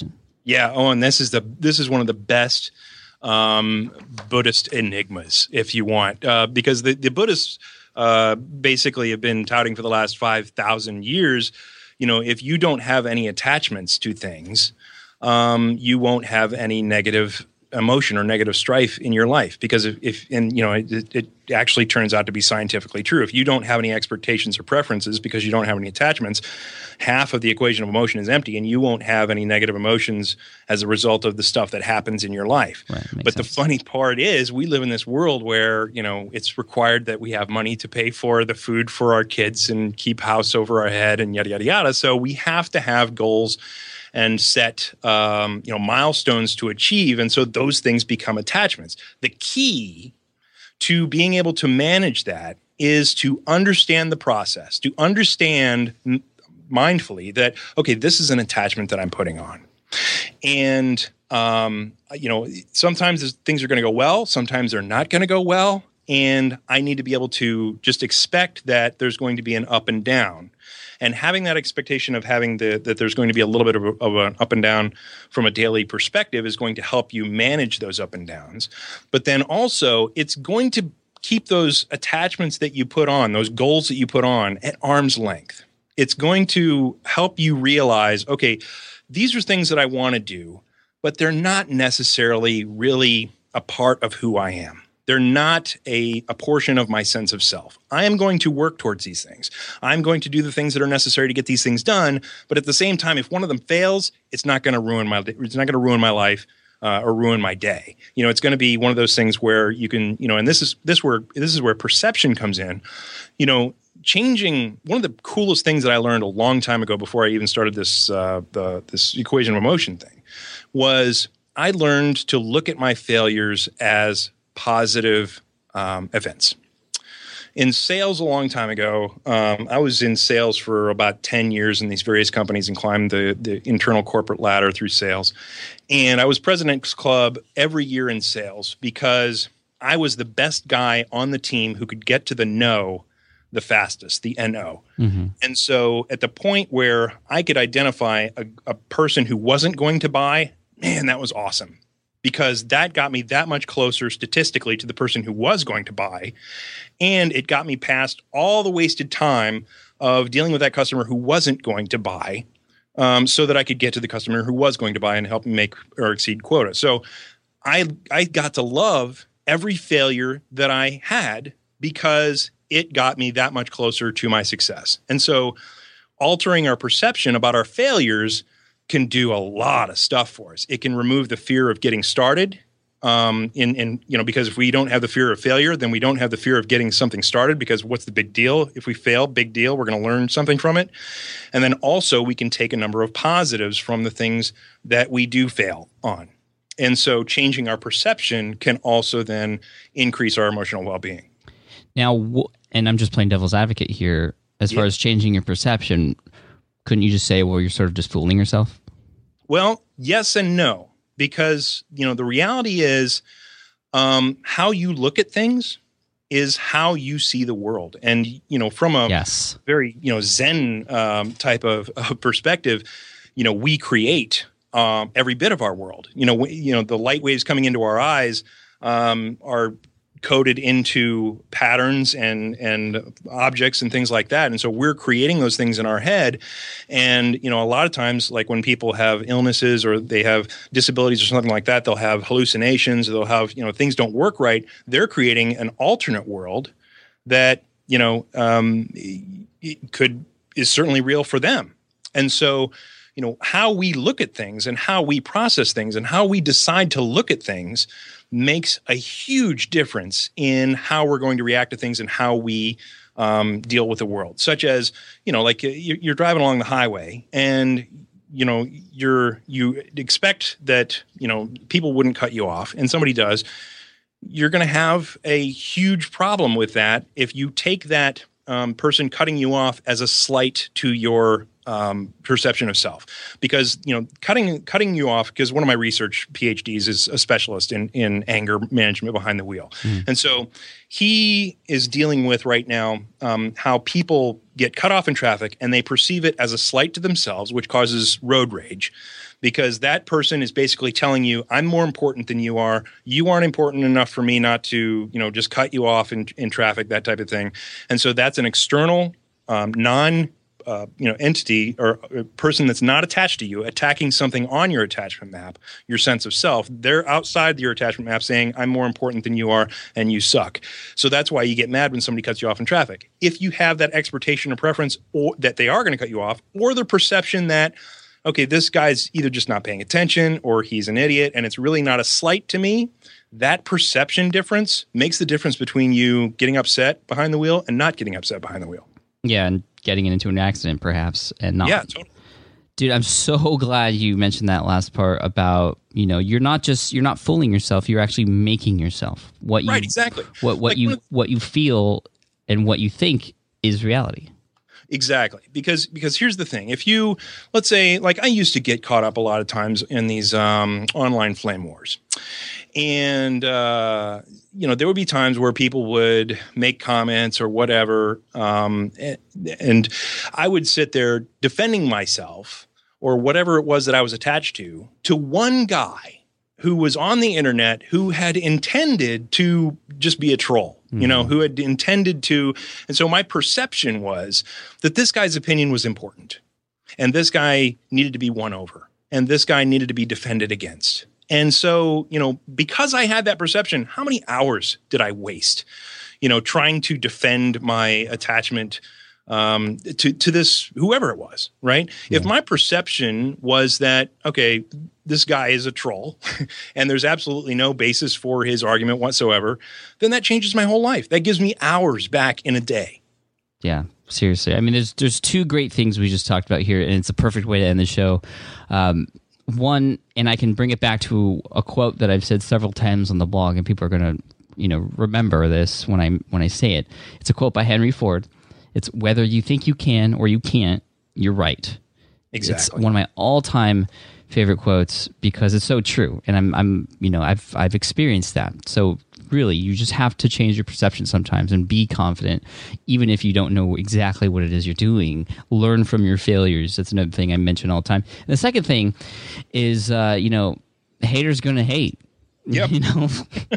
Yeah. Oh, and this is the this is one of the best um, Buddhist enigmas, if you want, uh, because the the Buddhists uh, basically have been touting for the last five thousand years. You know, if you don't have any attachments to things, um, you won't have any negative emotion or negative strife in your life, because if, if and you know it, it actually turns out to be scientifically true. If you don't have any expectations or preferences because you don't have any attachments, half of the equation of emotion is empty, and you won't have any negative emotions as a result of the stuff that happens in your life. Right, but sense. The funny part is we live in this world where, you know, it's required that we have money to pay for the food for our kids and keep house over our head and yada, yada, yada. So we have to have goals and set um, you know, milestones to achieve. And so those things become attachments. The key to being able to manage that is to understand the process, to understand m- mindfully that, okay, this is an attachment that I'm putting on. And, um, you know, sometimes things are going to go well, sometimes they're not going to go well. And I need to be able to just expect that there's going to be an up and down. And having that expectation of having the that there's going to be a little bit of, a, of an up and down from a daily perspective is going to help you manage those up and downs. But then also, it's going to keep those attachments that you put on, those goals that you put on, at arm's length. It's going to help you realize, okay, these are things that I want to do, but they're not necessarily really a part of who I am. They're not a, a portion of my sense of self. I am going to work towards these things. I'm going to do the things that are necessary to get these things done. But at the same time, if one of them fails, it's not going to ruin my it's not going to ruin my life uh, or ruin my day. You know, it's going to be one of those things where you can, you know, and this is this where this is where perception comes in. You know, changing one of the coolest things that I learned a long time ago before I even started this uh, the this equation of emotion thing was I learned to look at my failures as positive um, events. In sales a long time ago, um, I was in sales for about ten years in these various companies and climbed the, the internal corporate ladder through sales. And I was President's Club every year in sales because I was the best guy on the team who could get to the no the fastest, the N O. Mm-hmm. And so at the point where I could identify a, a person who wasn't going to buy, man, that was awesome. Because that got me that much closer statistically to the person who was going to buy. And it got me past all the wasted time of dealing with that customer who wasn't going to buy um, so that I could get to the customer who was going to buy and help me make or exceed quota. So I I got to love every failure that I had because it got me that much closer to my success. And so altering our perception about our failures can do a lot of stuff for us. It can remove the fear of getting started. Um, in, in, you know, because if we don't have the fear of failure, then we don't have the fear of getting something started, because what's the big deal? If we fail, big deal, we're going to learn something from it. And then also we can take a number of positives from the things that we do fail on. And so changing our perception can also then increase our emotional well-being. Now, and I'm just playing devil's advocate here, as Yeah. far as changing your perception, couldn't you just say, well, you're sort of just fooling yourself? Well, yes and no, because, you know, the reality is um, how you look at things is how you see the world. And, you know, from a Yes. very, you know, Zen um, type of, of perspective, you know, we create um, every bit of our world. You know, we, you know, the light waves coming into our eyes um, are coded into patterns and and objects and things like that. And so we're creating those things in our head. And, you know, a lot of times, like when people have illnesses or they have disabilities or something like that, they'll have hallucinations, or they'll have, you know, things don't work right. They're creating an alternate world that, you know, um, it could is certainly real for them. And so, you know, how we look at things and how we process things and how we decide to look at things makes a huge difference in how we're going to react to things and how we um, deal with the world. Such as, you know, like you're driving along the highway and, you know, you're you expect that, you know, people wouldn't cut you off, and somebody does. You're going to have a huge problem with that if you take that um, person cutting you off as a slight to your Um, perception of self. Because, you know, cutting cutting you off, because one of my research PhDs is a specialist in, in anger management behind the wheel. Mm. And so he is dealing with right now um, how people get cut off in traffic and they perceive it as a slight to themselves, which causes road rage. because that person is basically telling you, I'm more important than you are. You aren't important enough for me not to, you know, just cut you off in, in traffic, that type of thing. And so that's an external, um, non Uh, you know, entity or a person that's not attached to you attacking something on your attachment map, your sense of self. They're outside your attachment map saying, I'm more important than you are and you suck. So that's why you get mad when somebody cuts you off in traffic. If you have that expectation or preference or that they are going to cut you off, or the perception that, okay, this guy's either just not paying attention or he's an idiot and it's really not a slight to me, that perception difference makes the difference between you getting upset behind the wheel and not getting upset behind the wheel. Yeah, and getting into an accident perhaps and not. Yeah, totally. Dude, I'm so glad you mentioned that last part about, you know, you're not just you're not fooling yourself, you're actually making yourself. What you Right, exactly. What what Like you when- what you feel and what you think is reality. Exactly. Because because here's the thing. If you, let's say, like I used to get caught up a lot of times in these um, online flame wars. And, uh, you know, there would be times where people would make comments or whatever. Um, and, and I would sit there defending myself or whatever it was that I was attached to, to one guy who was on the internet who had intended to just be a troll, mm-hmm. you know, who had intended to. And so my perception was that this guy's opinion was important and this guy needed to be won over and this guy needed to be defended against. And so, you know, because I had that perception, how many hours did I waste, you know, trying to defend my attachment um, to, to this, whoever it was, right? Yeah. If my perception was that, okay, this guy is a troll and there's absolutely no basis for his argument whatsoever, then that changes my whole life. That gives me hours back in a day. Yeah, seriously. I mean, there's there's two great things we just talked about here, and it's a perfect way to end the show. Um, one, and I can bring it back to a quote that I've said several times on the blog, and people are going to, you know, remember this when I when I say it. It's a quote by Henry Ford. It's whether you think you can or you can't, you're right. Exactly. It's one of my all-time favorite quotes because it's so true, and I'm I'm you know I've I've experienced that. So really, you just have to change your perception sometimes and be confident, even if you don't know exactly what it is you're doing. Learn from your failures. That's another thing I mention all the time. And the second thing is, uh, you know, haters gonna hate. Yep. You know,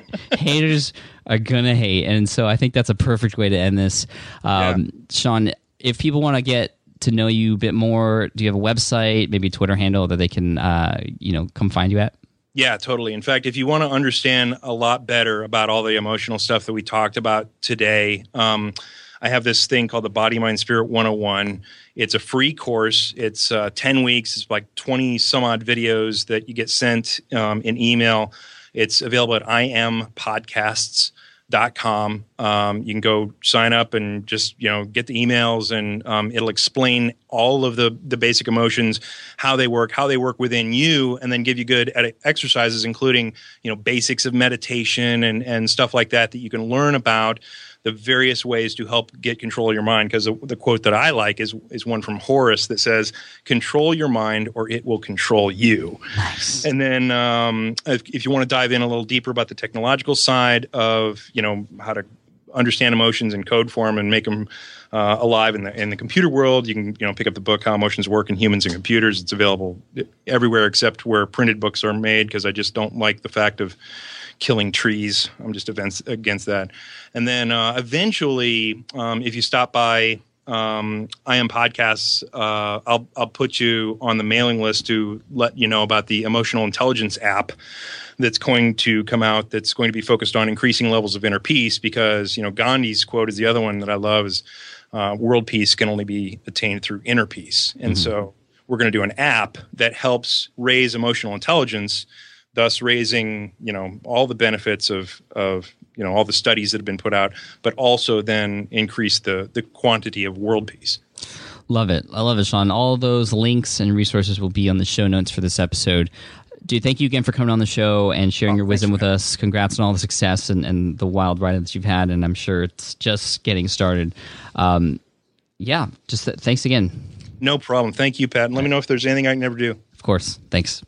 haters are gonna hate, and so I think that's a perfect way to end this. Um, Yeah. Sean, if people want to get to know you a bit more, do you have a website, maybe a Twitter handle that they can, uh, you know, come find you at? Yeah, totally. In fact, if you want to understand a lot better about all the emotional stuff that we talked about today, um, I have this thing called the Body, Mind, Spirit one oh one. It's a free course. It's uh, ten weeks. It's like twenty some odd videos that you get sent um, in email. It's available at I am podcasts dot com. Um, you can go sign up and just, you know, get the emails, and um, it'll explain all of the the basic emotions, how they work, how they work within you, and then give you good ed- exercises, including, you know, basics of meditation and and stuff like that that you can learn about the various ways to help get control of your mind. Because the, the quote that I like is is one from Horace that says, "Control your mind, or it will control you." Nice. And then um, if, if you want to dive in a little deeper about the technological side of, you know, how to understand emotions in code form and make them uh, alive in the in the computer world, you can, you know, pick up the book How Emotions Work in Humans and Computers. It's available everywhere except where printed books are made, because I just don't like the fact of killing trees. I'm just against, against that. And then uh, eventually, um, if you stop by um, I Am Podcasts, uh, I'll I'll put you on the mailing list to let you know about the Emotional Intelligence app that's going to come out, that's going to be focused on increasing levels of inner peace. Because, you know, Gandhi's quote is the other one that I love, is uh, world peace can only be attained through inner peace. And mm-hmm. so we're going to do an app that helps raise emotional intelligence, thus raising, you know, all the benefits of, of, you know, all the studies that have been put out, but also then increase the, the quantity of world peace. Love it. I love it, Sean. All those links and resources will be on the show notes for this episode. Dude, thank you again for coming on the show and sharing oh, your wisdom with us. Congrats on all the success and, and the wild ride that you've had, and I'm sure it's just getting started. Um, yeah, just th- thanks again. No problem. Thank you, Pat. And let me know if there's anything I can ever do. Of course. Thanks.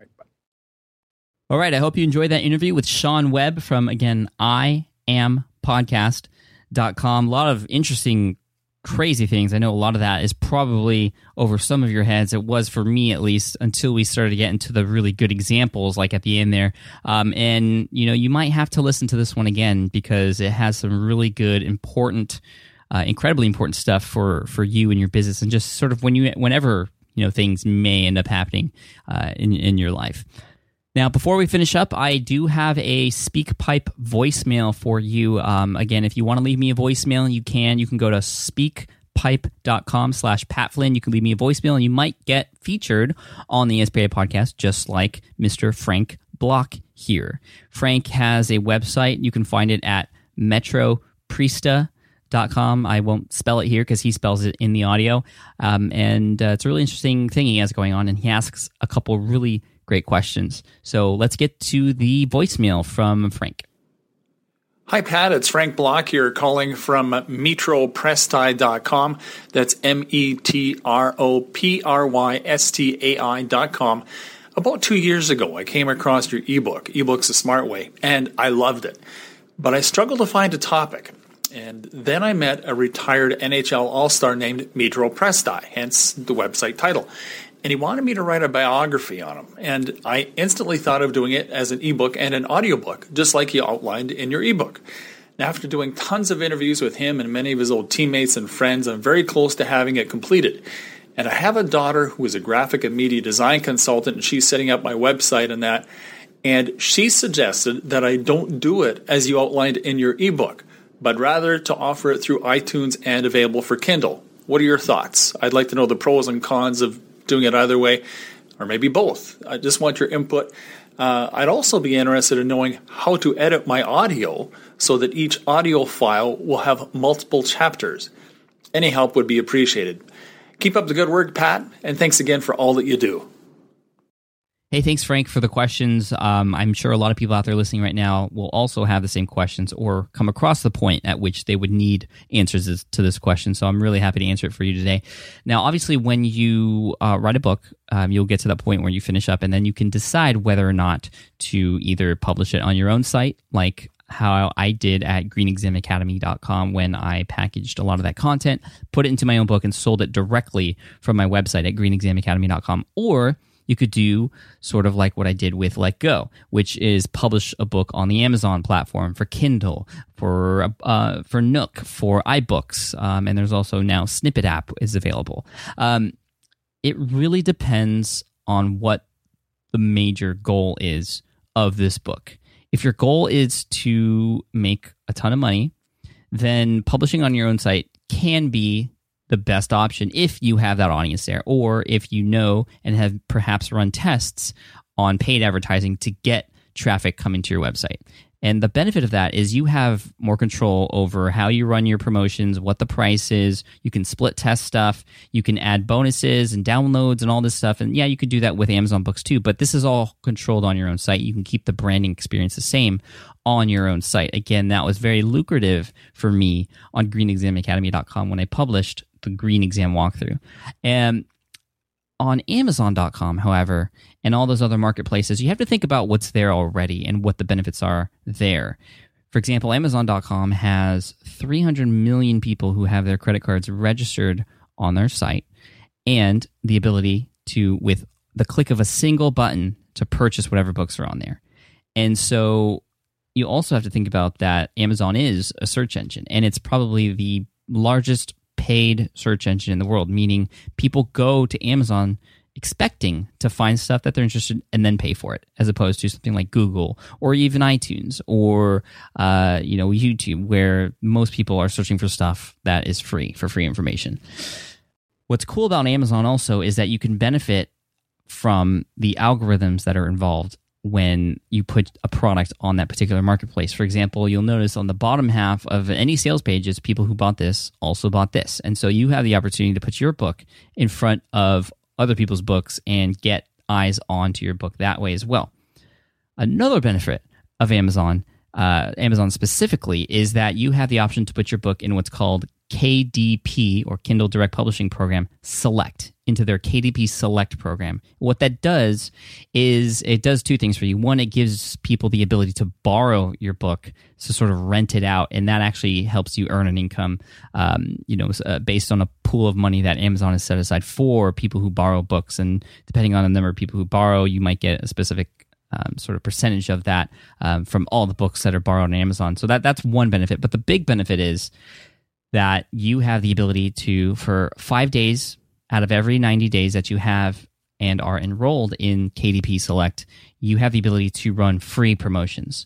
All right, I hope you enjoyed that interview with Sean Webb from, again, I am podcast dot com. A lot of interesting crazy things. I know a lot of that is probably over some of your heads. It was for me, at least, until we started to get into the really good examples, like at the end there. Um, and, you know, you might have to listen to this one again because it has some really good, important, uh, incredibly important stuff for, for you and your business, and just sort of when you, whenever, you know, things may end up happening uh, in, in your life. Now, before we finish up, I do have a SpeakPipe voicemail for you. Um, again, if you want to leave me a voicemail, you can. You can go to speakpipe.com slash Pat Flynn. You can leave me a voicemail, and you might get featured on the S P A podcast, just like Mister Frank Block here. Frank has a website. You can find it at metropriesta dot com. I won't spell it here because he spells it in the audio. Um, and uh, it's a really interesting thing he has going on, and he asks a couple really great questions. So let's get to the voicemail from Frank. Hi, Pat. It's Frank Block here calling from metropriesta dot com. That's M E T R O P R Y S T A I dot com. About two years ago, I came across your ebook, eBooks the Smart Way, and I loved it. But I struggled to find a topic. And then I met a retired N H L All-Star named Metro Presta, hence the website title. And he wanted me to write a biography on him. And I instantly thought of doing it as an ebook and an audiobook, just like you outlined in your ebook. Now, after doing tons of interviews with him and many of his old teammates and friends, I'm very close to having it completed. And I have a daughter who is a graphic and media design consultant, and she's setting up my website and that. And she suggested that I don't do it as you outlined in your ebook, but rather to offer it through iTunes and available for Kindle. What are your thoughts? I'd like to know the pros and cons of doing it either way, or maybe both. I just want your input. Uh, I'd also be interested in knowing how to edit my audio so that each audio file will have multiple chapters. Any help would be appreciated. Keep up the good work, Pat, and thanks again for all that you do. Hey, thanks, Frank, for the questions. Um, I'm sure a lot of people out there listening right now will also have the same questions or come across the point at which they would need answers to this question. So I'm really happy to answer it for you today. Now, obviously, when you uh, write a book, um, you'll get to that point where you finish up, and then you can decide whether or not to either publish it on your own site, like how I did at green exam academy dot com when I packaged a lot of that content, put it into my own book, and sold it directly from my website at green exam academy dot com, or you could do sort of like what I did with Let Go, which is publish a book on the Amazon platform for Kindle, for uh, for Nook, for iBooks, um, and there's also now Snippet app is available. Um, it really depends on what the major goal is of this book. If your goal is to make a ton of money, then publishing on your own site can be the best option if you have that audience there, or if you know and have perhaps run tests on paid advertising to get traffic coming to your website. And the benefit of that is you have more control over how you run your promotions, what the price is. You can split test stuff. You can add bonuses and downloads and all this stuff. And yeah, you could do that with Amazon Books too, but this is all controlled on your own site. You can keep the branding experience the same on your own site. Again, that was very lucrative for me on green exam academy dot com when I published the Green Exam walkthrough. And on amazon dot com, however, and all those other marketplaces, you have to think about what's there already and what the benefits are there. For example, amazon dot com has three hundred million people who have their credit cards registered on their site, and the ability to, with the click of a single button, to purchase whatever books are on there. And so you also have to think about that Amazon is a search engine, and it's probably the largest paid search engine in the world, meaning people go to Amazon expecting to find stuff that they're interested in and then pay for it, as opposed to something like Google or even iTunes or uh, you know YouTube, where most people are searching for stuff that is free, for free information. What's cool about Amazon also is that you can benefit from the algorithms that are involved when you put a product on that particular marketplace. For example, you'll notice on the bottom half of any sales pages, people who bought this also bought this. And so you have the opportunity to put your book in front of other people's books and get eyes onto your book that way as well. Another benefit of Amazon, uh, Amazon specifically, is that you have the option to put your book in what's called K D P, or Kindle Direct Publishing Program Select. into their K D P Select program. What that does is it does two things for you. One, it gives people the ability to borrow your book, so sort of rent it out, and that actually helps you earn an income, um, you know, uh, based on a pool of money that Amazon has set aside for people who borrow books. And depending on the number of people who borrow, you might get a specific um, sort of percentage of that um, from all the books that are borrowed on Amazon. So that that's one benefit. But the big benefit is that you have the ability to, for five days out of every ninety days that you have and are enrolled in K D P Select, you have the ability to run free promotions.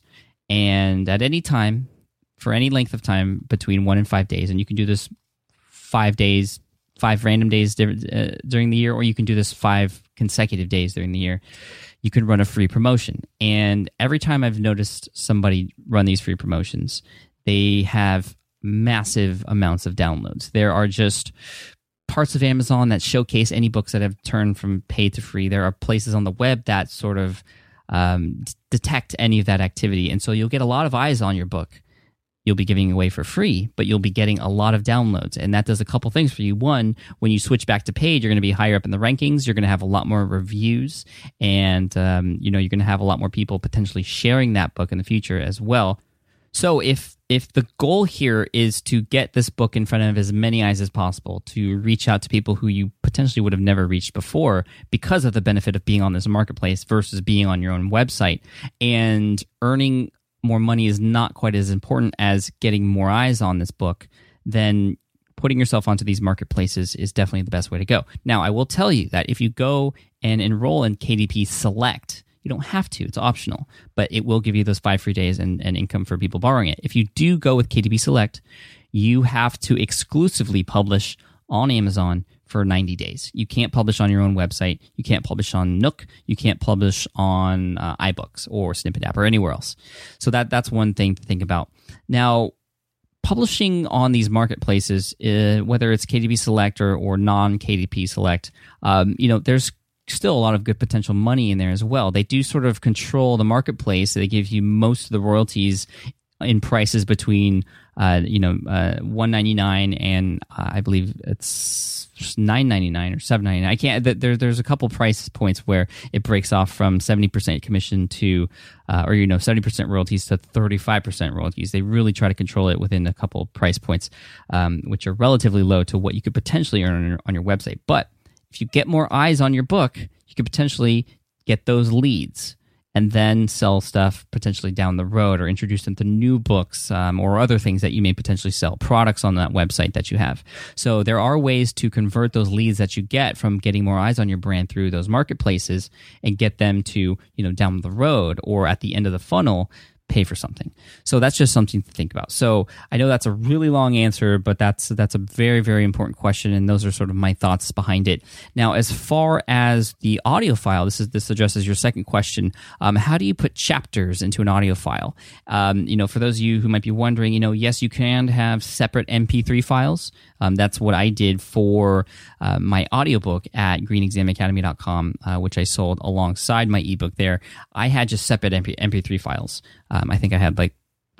And at any time, for any length of time between one and five days, and you can do this five days, five random days uh, during the year, or you can do this five consecutive days during the year, you can run a free promotion. And every time I've noticed somebody run these free promotions, they have massive amounts of downloads. There are just parts of Amazon that showcase any books that have turned from paid to free. There are places on the web that sort of um, d- detect any of that activity. And so you'll get a lot of eyes on your book. You'll be giving away for free, but you'll be getting a lot of downloads. And that does a couple things for you. One, when you switch back to paid, you're going to be higher up in the rankings. You're going to have a lot more reviews. And um, you know, you're going to have a lot more people potentially sharing that book in the future as well. So if if the goal here is to get this book in front of as many eyes as possible, to reach out to people who you potentially would have never reached before because of the benefit of being on this marketplace versus being on your own website, and earning more money is not quite as important as getting more eyes on this book, then putting yourself onto these marketplaces is definitely the best way to go. Now, I will tell you that if you go and enroll in K D P Select, you don't have to. It's optional, but it will give you those five free days and, and income for people borrowing it. If you do go with K D P Select, you have to exclusively publish on Amazon for ninety days. You can't publish on your own website. You can't publish on Nook. You can't publish on uh, iBooks or Snippet App or anywhere else. So that that's one thing to think about. Now, publishing on these marketplaces, uh, whether it's K D P Select or, or non-K D P Select, um, you know, there's still a lot of good potential money in there as well. They do sort of control the marketplace. They give you most of the royalties in prices between uh, you know uh, one ninety-nine and uh, I believe it's nine ninety-nine or seven ninety-nine. I can't. There, there's a couple price points where it breaks off from seventy percent commission to uh, or you know seventy percent royalties to thirty-five percent royalties. They really try to control it within a couple price points, um, which are relatively low to what you could potentially earn on your, on your website. But if you get more eyes on your book, you could potentially get those leads and then sell stuff potentially down the road, or introduce them to new books um, or other things that you may potentially sell, products on that website that you have. So there are ways to convert those leads that you get from getting more eyes on your brand through those marketplaces and get them to, you know, down the road or at the end of the funnel, pay for something. So that's just something to think about. So I know that's a really long answer, but that's that's a very, very important question, and those are sort of my thoughts behind it. Now, as far as the audio file, this is this addresses your second question. Um, how do you put chapters into an audio file? Um, you know, for those of you who might be wondering, you know, yes, you can have separate M P three files. Um, that's what I did for uh, my audiobook at green exam academy dot com, uh, which I sold alongside my ebook there. I had just separate M P three files. Um, I think I had like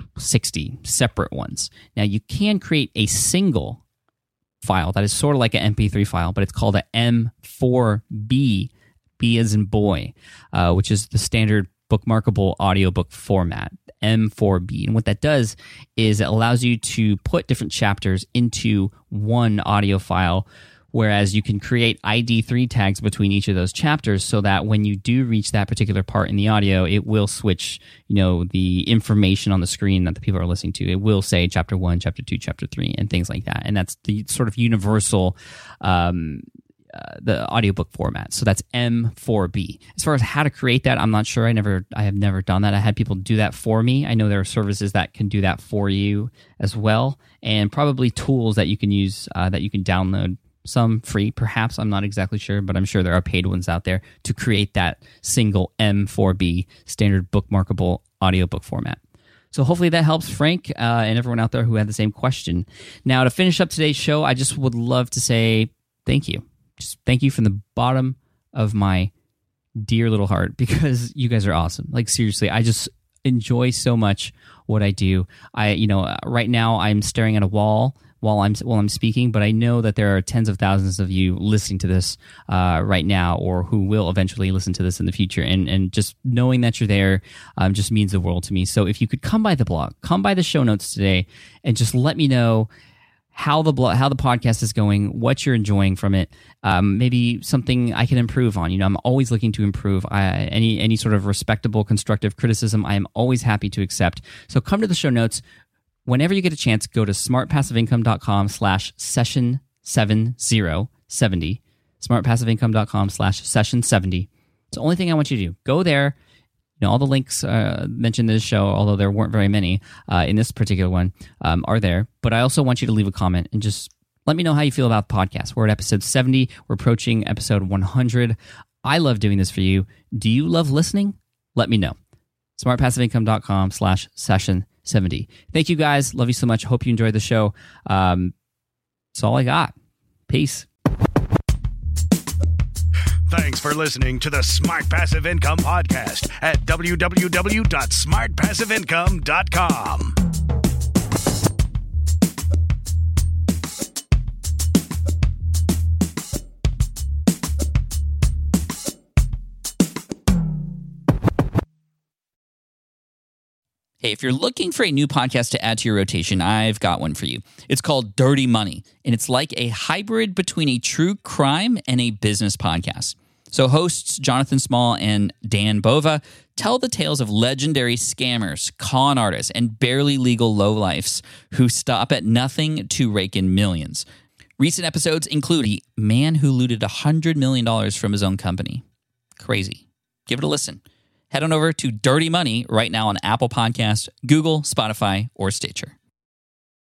sixty separate ones. Now, you can create a single file that is sort of like an M P three file, but it's called a M four B, B as in boy, uh, which is the standard bookmarkable audiobook format, M four B. And what that does is it allows you to put different chapters into one audio file, whereas you can create I D three tags between each of those chapters so that when you do reach that particular part in the audio, it will switch, you know, the information on the screen that the people are listening to. It will say chapter one, chapter two, chapter three, and things like that. And that's the sort of universal um, uh, the audiobook format. So that's M four B. As far as how to create that, I'm not sure. I never, I have never done that. I had people do that for me. I know there are services that can do that for you as well, and probably tools that you can use uh, that you can download. Some free, perhaps. I'm not exactly sure, but I'm sure there are paid ones out there to create that single M four B standard bookmarkable audiobook format. So hopefully that helps Frank uh, and everyone out there who had the same question. Now, to finish up today's show, I just would love to say thank you. Just thank you from the bottom of my dear little heart, because you guys are awesome. Like, seriously, I just enjoy so much what I do. I, you know, right now I'm staring at a wall while I'm while I'm speaking, but I know that there are tens of thousands of you listening to this uh, right now, or who will eventually listen to this in the future. And and just knowing that you're there um, just means the world to me. So if you could come by the blog, come by the show notes today, and just let me know how the blog, how the podcast is going, what you're enjoying from it, um, maybe something I can improve on. You know, I'm always looking to improve. I, any any sort of respectable, constructive criticism, I am always happy to accept. So come to the show notes. Whenever you get a chance, go to smartpassiveincome.com slash session seven zero seventy. smartpassiveincome.com slash session seventy. It's the only thing I want you to do. Go there. You know, all the links uh, mentioned in this show, although there weren't very many uh, in this particular one, um, are there. But I also want you to leave a comment and just let me know how you feel about the podcast. We're at episode seventy. We're approaching episode one hundred. I love doing this for you. Do you love listening? Let me know. smartpassiveincome.com slash session seventy. Thank you guys. Love you so much. Hope you enjoyed the show. Um, that's all I got. Peace. Thanks for listening to the Smart Passive Income Podcast at w w w dot smart passive income dot com. Hey, if you're looking for a new podcast to add to your rotation, I've got one for you. It's called Dirty Money, and it's like a hybrid between a true crime and a business podcast. So hosts Jonathan Small and Dan Bova tell the tales of legendary scammers, con artists, and barely legal lowlifes who stop at nothing to rake in millions. Recent episodes include a man who looted one hundred million dollars from his own company. Crazy. Give it a listen. Head on over to Dirty Money right now on Apple Podcasts, Google, Spotify, or Stitcher.